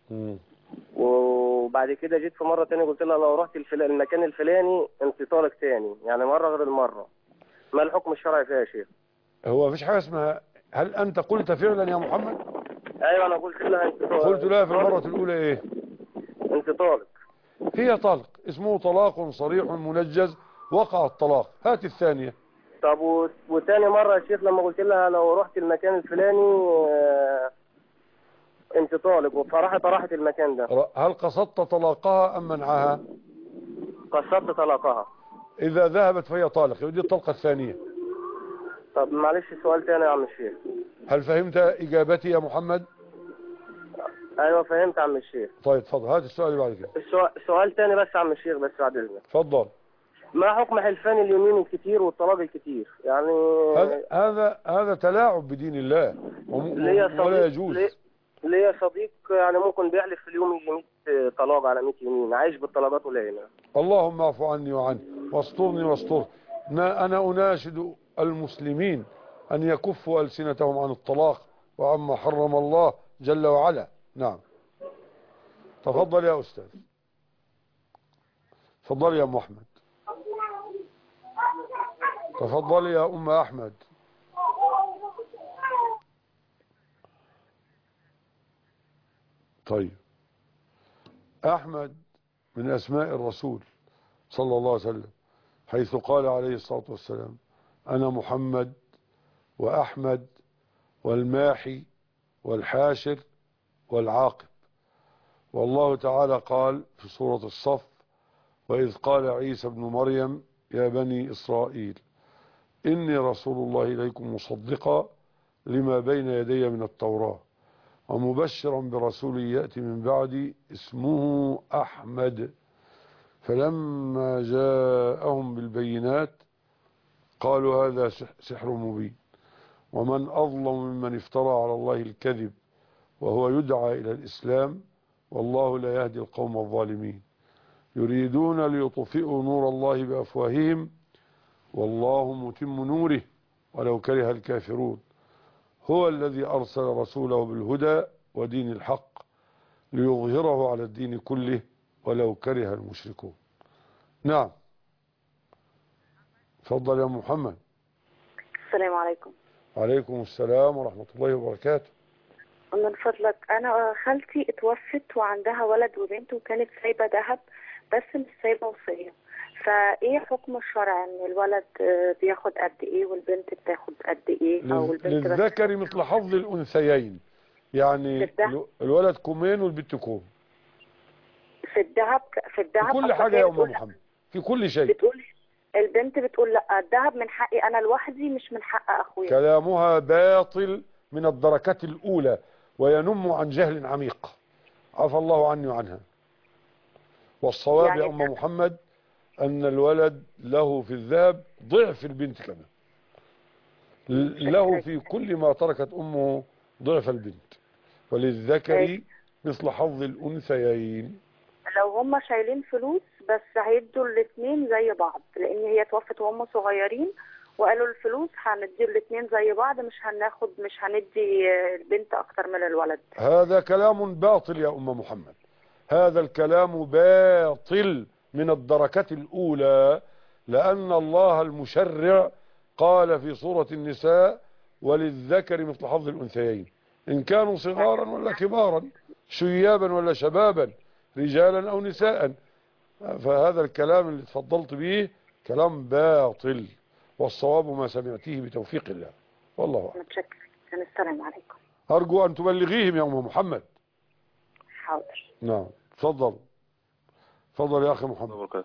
وبعد كده جيت في مرة تاني قلت لها لو رحت المكان الفلاني أنت طالق تاني، يعني مرة غير المرة، ما الحكم الشرعي فيها يا شيخ؟ هو مفيش حاجة اسمها هل أنت قلت فعلا يا محمد؟ أيوة أنا قلت لها أنت طالق. قلت لها في المرة الأولى إيه؟ أنت طالق. هي طلق، اسمه طلاق صريح منجز، وقع الطلاق. هات الثانية. طب و... وتاني مرة يا شيخ لما قلت لها لو رحت المكان الفلاني آه... أنت طالق، فراحت راحت المكان ده، هل قصدت طلاقها أم منعها؟ قصدت طلاقها. إذا ذهبت فهي طالق، دي الطلقة الثانية. طب معلش سؤال تاني يا عم الشيخ. هل فهمت إجابتي يا محمد؟ ايوه فهمت يا عم الشيخ. طيب اتفضل، هات السؤال اللي بعد كده. السؤال سؤال تاني بس يا عم الشيخ بس بعد اذنك. اتفضل. ما حكم حلفان اليمين الكتير والطلاق الكتير؟ يعني هذا هذا هذا تلاعب بدين الله ولا يجوز. ليا صديق يعني ممكن بيحلف في اليوم يجي مئة طلاق على مئة يمين، عايش بالطلبات قليله. اللهم اعف عني وعنه واسترني واستر. انا اناشد المسلمين ان يكفوا السنتهم عن الطلاق وعما حرم الله جل وعلا. نعم. تفضل يا أستاذ. تفضل يا أم أحمد. تفضل يا أم أحمد. طيب، أحمد من أسماء الرسول صلى الله عليه وسلم، حيث قال عليه الصلاة والسلام: أنا محمد وأحمد والماحي والحاشر والعاقب. والله تعالى قال في سورة الصف: وإذ قال عيسى ابن مريم يا بني إسرائيل إني رسول الله إليكم مصدقا لما بين يدي من التوراة ومبشرا برسول يأتي من بعدي اسمه أحمد. فلما جاءهم بالبينات قالوا هذا سحر مبين ومن أظلم ممن افترى على الله الكذب وهو يدعى إلى الإسلام والله لا يهدي القوم الظالمين يريدون ليطفئوا نور الله بأفواههم والله متم نوره ولو كره الكافرون هو الذي أرسل رسوله بالهدى ودين الحق ليظهره على الدين كله ولو كره المشركون. نعم، تفضل يا محمد. السلام عليكم. وعليكم السلام ورحمة الله وبركاته. من فضلك، أنا خالتي اتوفت وعندها ولد وبنت وكانت سايبة ذهب بس مش سايبة وصية، فايه حكم الشرع ان الولد بياخد قد ايه والبنت بتاخد قد ايه؟ او البنت للذكر مثل حظ الانثيين، يعني الولد كومين والبنت كوم في الذهب. في الذهب في كل حاجه يا ام محمد، في كل شيء. بتقول البنت بتقول لا، الذهب من حقي انا لوحدي مش من حق اخويا. كلامها باطل من الدركات الاولى وينم عن جهل عميق عفى الله عني وعنها. والصواب يعني يا ام محمد أن الولد له في الذهب ضعف البنت كمان، له في كل ما تركت أمه ضعف البنت، وللذكر مثل حظ الأنثيين. لو هم شايلين فلوس بس هيدوا الاثنين زي بعض، لأن هي توفت وهم صغيرين وقالوا الفلوس هندي الاثنين زي بعض، مش هناخد مش هندي البنت أكتر من الولد. هذا كلام باطل يا أم محمد، هذا الكلام باطل من الدركات الأولى، لأن الله المشرع قال في سورة النساء وللذكر مثل حظ الأنثيين إن كانوا صغارا ولا كبارا، شيابا ولا شبابا، رجالا أو نساء. فهذا الكلام اللي تفضلت به كلام باطل، والصواب ما سمعتيه بتوفيق الله والله أعلم. متشكر. السلام عليكم. أرجو أن تبلغيهم يا أم محمد. حاضر. نعم، تفضل. تفضل يا أخي محمد.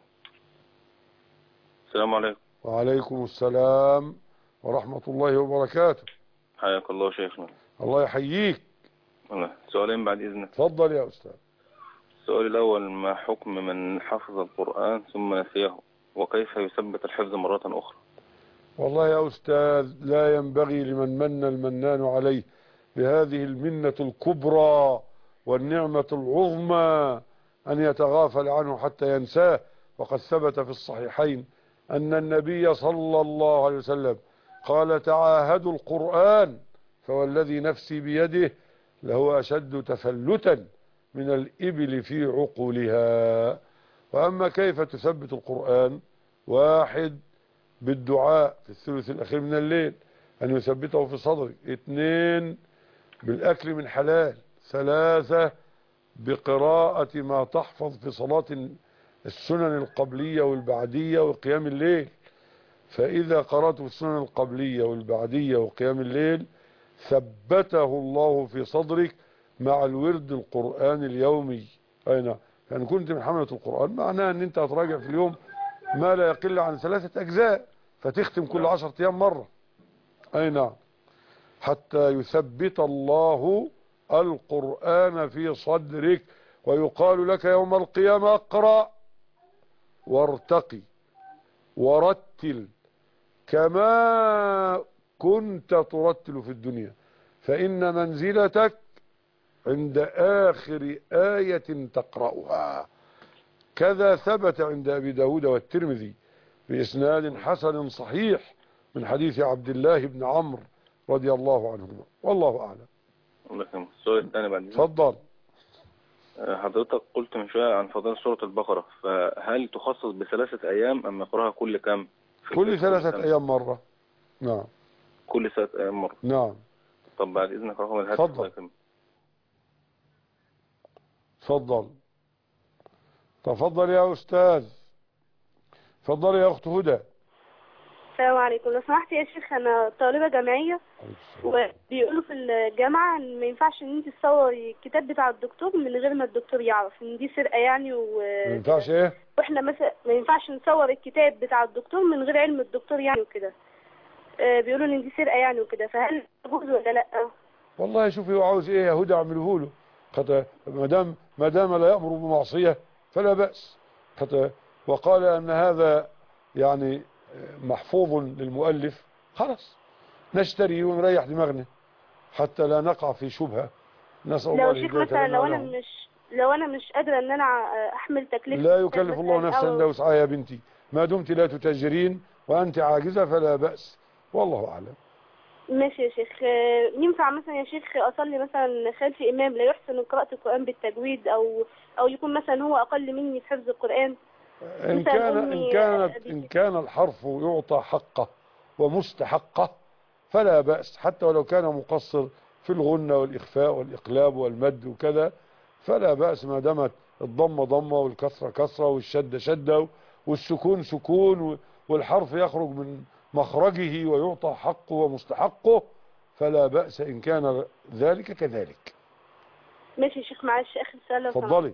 السلام عليكم. وعليكم السلام ورحمة الله وبركاته. حياك الله شيخنا. الله يحييك. سؤالين بعد إذنك. تفضل يا أستاذ. السؤال الأول: ما حكم من حفظ القرآن ثم نسيه وكيف يثبت الحفظ مرة أخرى؟ والله يا أستاذ لا ينبغي لمن من المنان عليه بهذه المنة الكبرى والنعمة العظمى أن يتغافل عنه حتى ينساه، وقد ثبت في الصحيحين أن النبي صلى الله عليه وسلم قال تعاهدوا القرآن فوالذي نفسي بيده لهو أشد تفلتا من الإبل في عقولها. وأما كيف تثبت القرآن: واحد بالدعاء في الثلث الأخير من الليل أن يثبته في صدرك، اثنين بالأكل من حلال، ثلاثة بقراءة ما تحفظ في صلاة السنن القبلية والبعدية وقيام الليل، فإذا قرأت في السنن القبلية والبعدية وقيام الليل ثبته الله في صدرك مع الورد القرآن اليومي. أين يعني كنت من حملة القرآن معناه أن أنت هتراجع في اليوم ما لا يقل عن ثلاثة أجزاء، فتختم كل عشرة أيام مرة. أي نعم، حتى يثبت الله القرآن في صدرك، ويقال لك يوم القيامة اقرأ وارتقي ورتل كما كنت ترتل في الدنيا، فإن منزلتك عند آخر آية تقرأها. كذا ثبت عند أبي داود والترمذي بإسناد حسن صحيح من حديث عبد الله بن عمرو رضي الله عنهما، والله أعلم. السؤال الثاني بعد. تفضل. حضرتك قلت من شوية عن فضائل سورة البقرة، فهل تخصص بثلاثة أيام أم يقرأها كل كم؟ كل ثلاثة أيام مرة. نعم. كل ثلاثة أيام مرة. نعم. طب بعد إذنك رقم الهاتف. تفضل. تفضل. تفضل يا أستاذ. تفضل يا أخت هدى. السلام عليكم. لو سمحت يا شيخ، انا طالبه جامعيه وبيقولوا في الجامعه ان ما ينفعش ان انت تصوري الكتاب بتاع الدكتور من غير ما الدكتور يعرف، ان دي سرقه يعني. و ما ينفعش ايه؟ واحنا مثلا ما ينفعش نصور الكتاب بتاع الدكتور من غير علم الدكتور يعني وكده. آه بيقولوا ان دي سرقه يعني وكده، فهل يجوز ولا لا؟ والله شوفي هو عاوز ايه يا هدى اعمله له. ما دام ما دام لا يأمر بمعصيه فلا بأس. وقال ان هذا يعني محفوظ للمؤلف، خلاص نشتري ونريح دماغنا حتى لا نقع في شبهه. نسأل الله لو شيخ مثلا لو انا مش لو انا مش قادره ان انا احمل تكلفه، لا يكلف الله نفسا الا وسعها يا بنتي، ما دمت لا تتاجرين وانت عاجزه فلا بأس، والله اعلم. ماشي يا شيخ. ينفع مثلا يا شيخ اصلي مثلا خلف امام لا يحسن قراءه القران بالتجويد، او او يكون مثلا هو اقل مني في حفظ القران؟ إن كان إن كانت إن كان الحرف يعطى حقه ومستحقه فلا بأس، حتى ولو كان مقصر في الغنة والإخفاء والإقلاب والمد وكذا فلا بأس، ما دامت الضمة ضمة والكسرة كسرة والشدة شدة والسكون سكون والحرف يخرج من مخرجه ويعطى حقه ومستحقه فلا بأس إن كان ذلك كذلك. ماشي يا شيخ. معلش آخر سؤال. اتفضلي.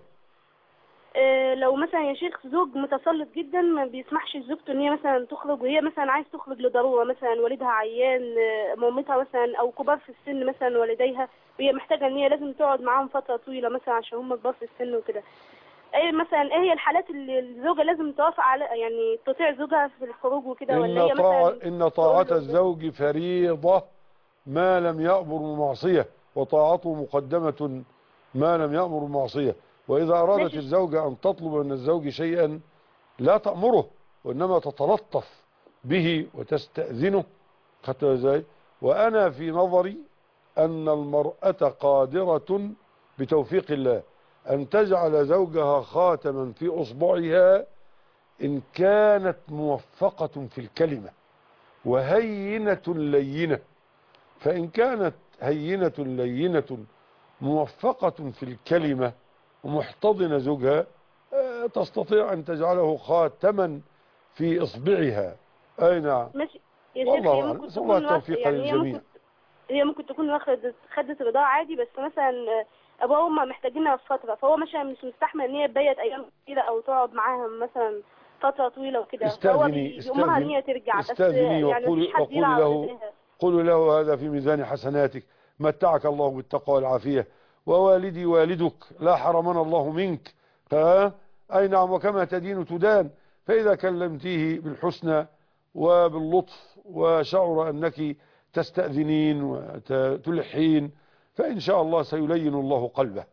إيه لو مثلا يا شيخ زوج متسلط جدا ما بيسمحش لزوجته ان هي مثلا تخرج، وهي مثلا عايز تخرج لضروره، مثلا والدها عيان، مامتها مثلا او كبار في السن مثلا والديها، وهي محتاجه ان هي لازم تقعد معاهم فتره طويله مثلا عشان هم كبار في السن وكده. ايه مثلا ايه هي الحالات اللي الزوجه لازم توافق على يعني تطيع زوجها في الخروج وكده، ولا هي مثلا ان طاعه الزوج فريضه ما لم يأمر بمعصيه، وطاعته مقدمه ما لم يأمر بمعصيه. وإذا أرادت الزوجة أن تطلب من الزوج شيئا لا تأمره وإنما تتلطف به وتستأذنه. خدت ازاي؟ وأنا في نظري أن المرأة قادرة بتوفيق الله أن تجعل زوجها خاتما في أصبعها إن كانت موفقة في الكلمة وهينة لينة. فإن كانت هينة لينة موفقة في الكلمة ومحتضنة زوجها تستطيع أن تجعله خاتما في إصبعها. أي نعم. ماشي يا شيخ. والله أعلم. نسأل الله التوفيق يعني للجميع. هي ممكن تكون واخدة خدت رضاعة عادي، بس مثلا أبوها وأمها محتاجينها في فترة، فهو مثلا مش مستحمل إن هي تبيت أيام طويلة أو تقعد معاهم مثلا فترة طويلة وكده، فهو بيأمرها إن هي ترجع. بس يعني مفيش حد يلعب له قولوا له هذا في ميزان حسناتك، متعك الله بالتقوى والعافية، ووالدي والدك لا حرمنا الله منك. ها أي نعم. وكما تدين تدان. فإذا كلمتيه بالحسنى وباللطف وشعر أنك تستأذنين وتلحين فإن شاء الله سيلين الله قلبه.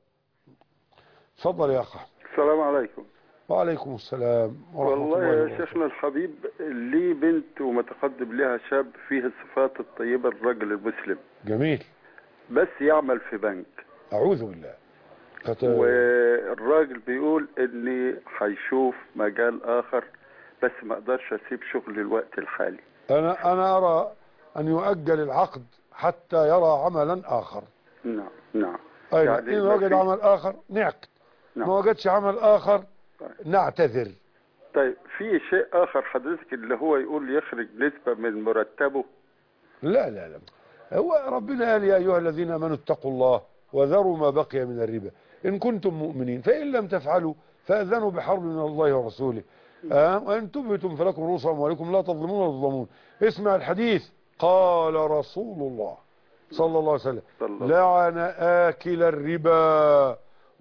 تفضل يا أخي. السلام عليكم. وعليكم السلام ورحمة الله والله وبركاته. يا شيخنا الحبيب، لي بنت ومتقدم لها شاب فيه الصفات الطيبة الرجل المسلم جميل، بس يعمل في بنك. أعوذ بالله. قت... والراجل بيقول اني هيشوف مجال اخر بس ما اقدرش اسيب شغل الوقت الحالي. انا انا ارى ان يؤجل العقد حتى يرى عملا اخر. نعم نعم. أي يعني ان وجد عمل اخر نعقد. نعم. ما وجدش عمل اخر نعتذر. طيب في شيء اخر حضرتك اللي هو يقول يخرج نسبة من مرتبه؟ لا لا لا، هو ربنا قال يا ايها الذين امنوا اتقوا الله وذروا ما بقي من الربا إن كنتم مؤمنين، فإن لم تفعلوا فأذنوا بحرب من الله ورسوله. آه وإن تبتم فلكم رؤوس أموالكم لا تظلمون ولا تظلمون. اسمع الحديث. قال رسول الله صلى الله عليه وسلم لعن آكل الربا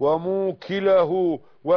وموكله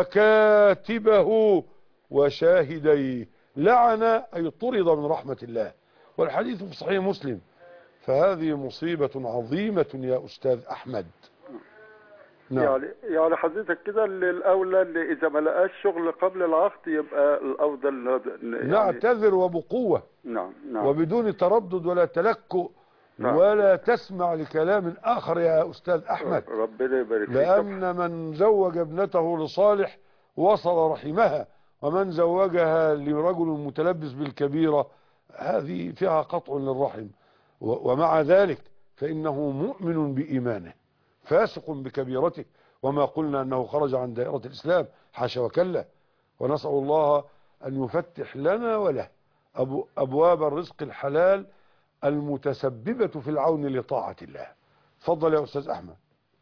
وكاتبه وشاهديه. لعن أي طرد من رحمة الله، والحديث في صحيح مسلم. فهذه مصيبة عظيمة يا أستاذ أحمد. نعم. يعني يعني حضرتك كده اللي الاولى اللي اذا ما لقاش شغل قبل العقد يبقى الافضل يعني نعتذر وبقوه. نعم نعم. وبدون تردد ولا تلكؤ. نعم. ولا تسمع لكلام اخر يا استاذ احمد. ربنا يبارك فيك. لان من زوج ابنته لصالح وصل رحمها، ومن زوجها لرجل متلبس بالكبيره هذه فيها قطع للرحم. ومع ذلك فانه مؤمن بايمانه فاسق بكبيرته، وما قلنا أنه خرج عن دائرة الإسلام، حاشا وكلا. ونسأل الله أن يفتح لنا وله أبو أبواب الرزق الحلال المتسببة في العون لطاعة الله. تفضل يا أستاذ أحمد.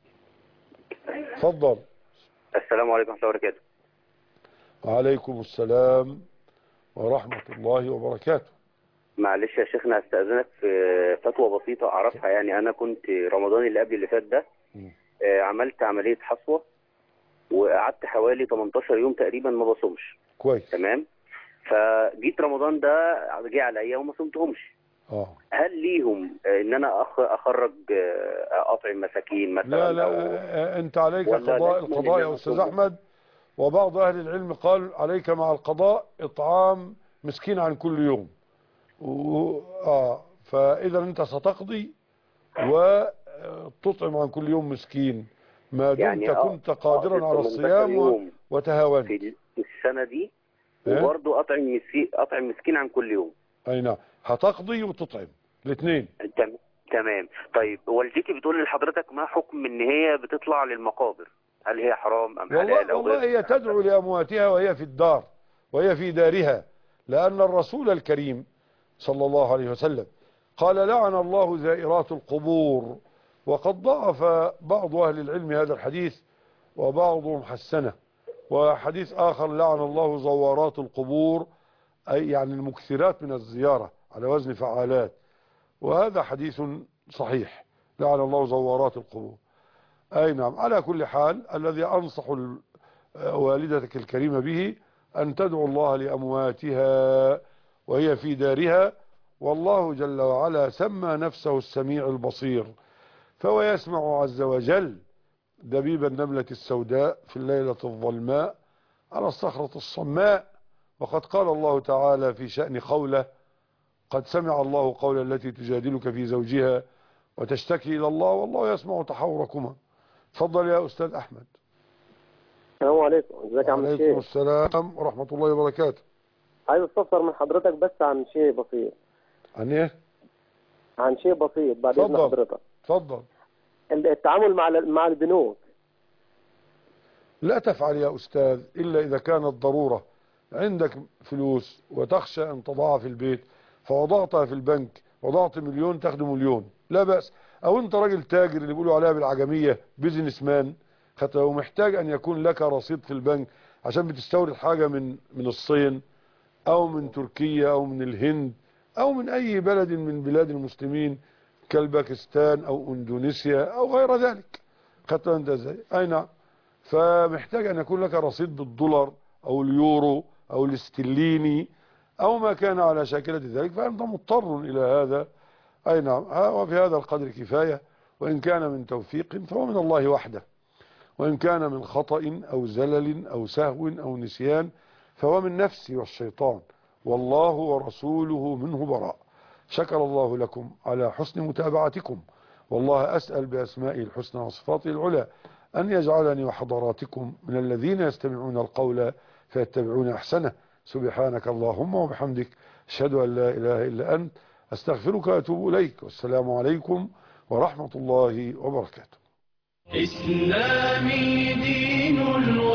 تفضل. السلام عليكم ورحمة الله وبركاته. وعليكم السلام ورحمة الله وبركاته. معلش يا شيخنا هستأذنك في فتوى بسيطة أعرفها. يعني أنا كنت رمضان اللي قبل اللي فات ده آه عملت عملية حصوة وقعدت حوالي تمنتاشر يوم تقريبا ما بصومش. كويس. تمام. فجيت رمضان ده جه عليا وما صمتهمش. اه هل ليهم ان انا اخرج اطعم مساكين مثلا؟ لا لا أو انت عليك قضاء القضاء يا استاذ احمد، وبعض اهل العلم قال عليك مع القضاء اطعام مسكين عن كل يوم. و... اه فاذا انت ستقضي وتطعم عن كل يوم مسكين ما دمت يعني كنت قادرا على الصيام و... وتهاونت في السنه دي. وبرضه اطعم مسكين اطعم مسكين عن كل يوم. اي نعم، هتقضي وتطعم الاثنين. تمام. طيب والدتي بتقول لحضرتك ما حكم ان هي بتطلع للمقابر؟ هل هي حرام ام حلال؟ والله, والله هي تدعو لامواتها وهي في الدار وهي في دارها، لان الرسول الكريم صلى الله عليه وسلم قال لعن الله زائرات القبور، وقد ضعف بعض اهل العلم هذا الحديث وبعضهم حسنه. وحديث آخر لعن الله زوارات القبور، أي يعني المكثرات من الزيارة على وزن فعالات، وهذا حديث صحيح. لعن الله زوارات القبور. أي نعم. على كل حال الذي أنصح والدتك الكريمة به أن تدعو الله لأمواتها وهي في دارها، والله جل وعلا سمى نفسه السميع البصير، فهو يسمع عز وجل دبيب النملة السوداء في الليلة الظلماء على الصخرة الصماء. وقد قال الله تعالى في شأن قوله: قد سمع الله قول التي تجادلك في زوجها وتشتكي إلى الله والله يسمع تحاوركما. تفضل يا أستاذ أحمد. السلام عليكم. ازيك يا عم الشيخ؟ وعليكم السلام ورحمة الله وبركاته. عايز استفسر من حضرتك بس عن شيء بسيط. عن ايه؟ عن شيء بسيط بعد اذن حضرتك. اتفضل. التعامل مع مع البنوك. لا تفعل يا أستاذ إلا إذا كانت ضرورة. عندك فلوس وتخشى أن تضعها في البيت فوضعتها في البنك، وضعت مليون تاخد مليون، لا بأس. أو أنت راجل تاجر اللي بيقولوا عليها بالعجمية بيزنس مان، ومحتاج أن يكون لك رصيد في البنك عشان بتستورد حاجة من من الصين أو من تركيا أو من الهند أو من أي بلد من بلاد المسلمين كالباكستان أو أندونيسيا أو غير ذلك. خدت أنت إزاي؟ أي نعم. فمحتاج أن يكون لك رصيد بالدولار أو اليورو أو الاسترليني أو ما كان على شاكلة ذلك، فأنت مضطر إلى هذا. أي نعم. وفي هذا القدر كفاية، وإن كان من توفيق فهو من الله وحده، وإن كان من خطأ أو زلل أو سهو أو نسيان فهو من نفسي والشيطان، والله ورسوله منه براء. شكر الله لكم على حسن متابعتكم، والله أسأل بأسمائه الحسنى وصفاته العلى أن يجعلني وحضراتكم من الذين يستمعون القول فيتبعون أحسنه. سبحانك اللهم وبحمدك، أشهد أن لا إله إلا أنت، أستغفرك وأتوب إليك، والسلام عليكم ورحمة الله وبركاته. إسلامي دين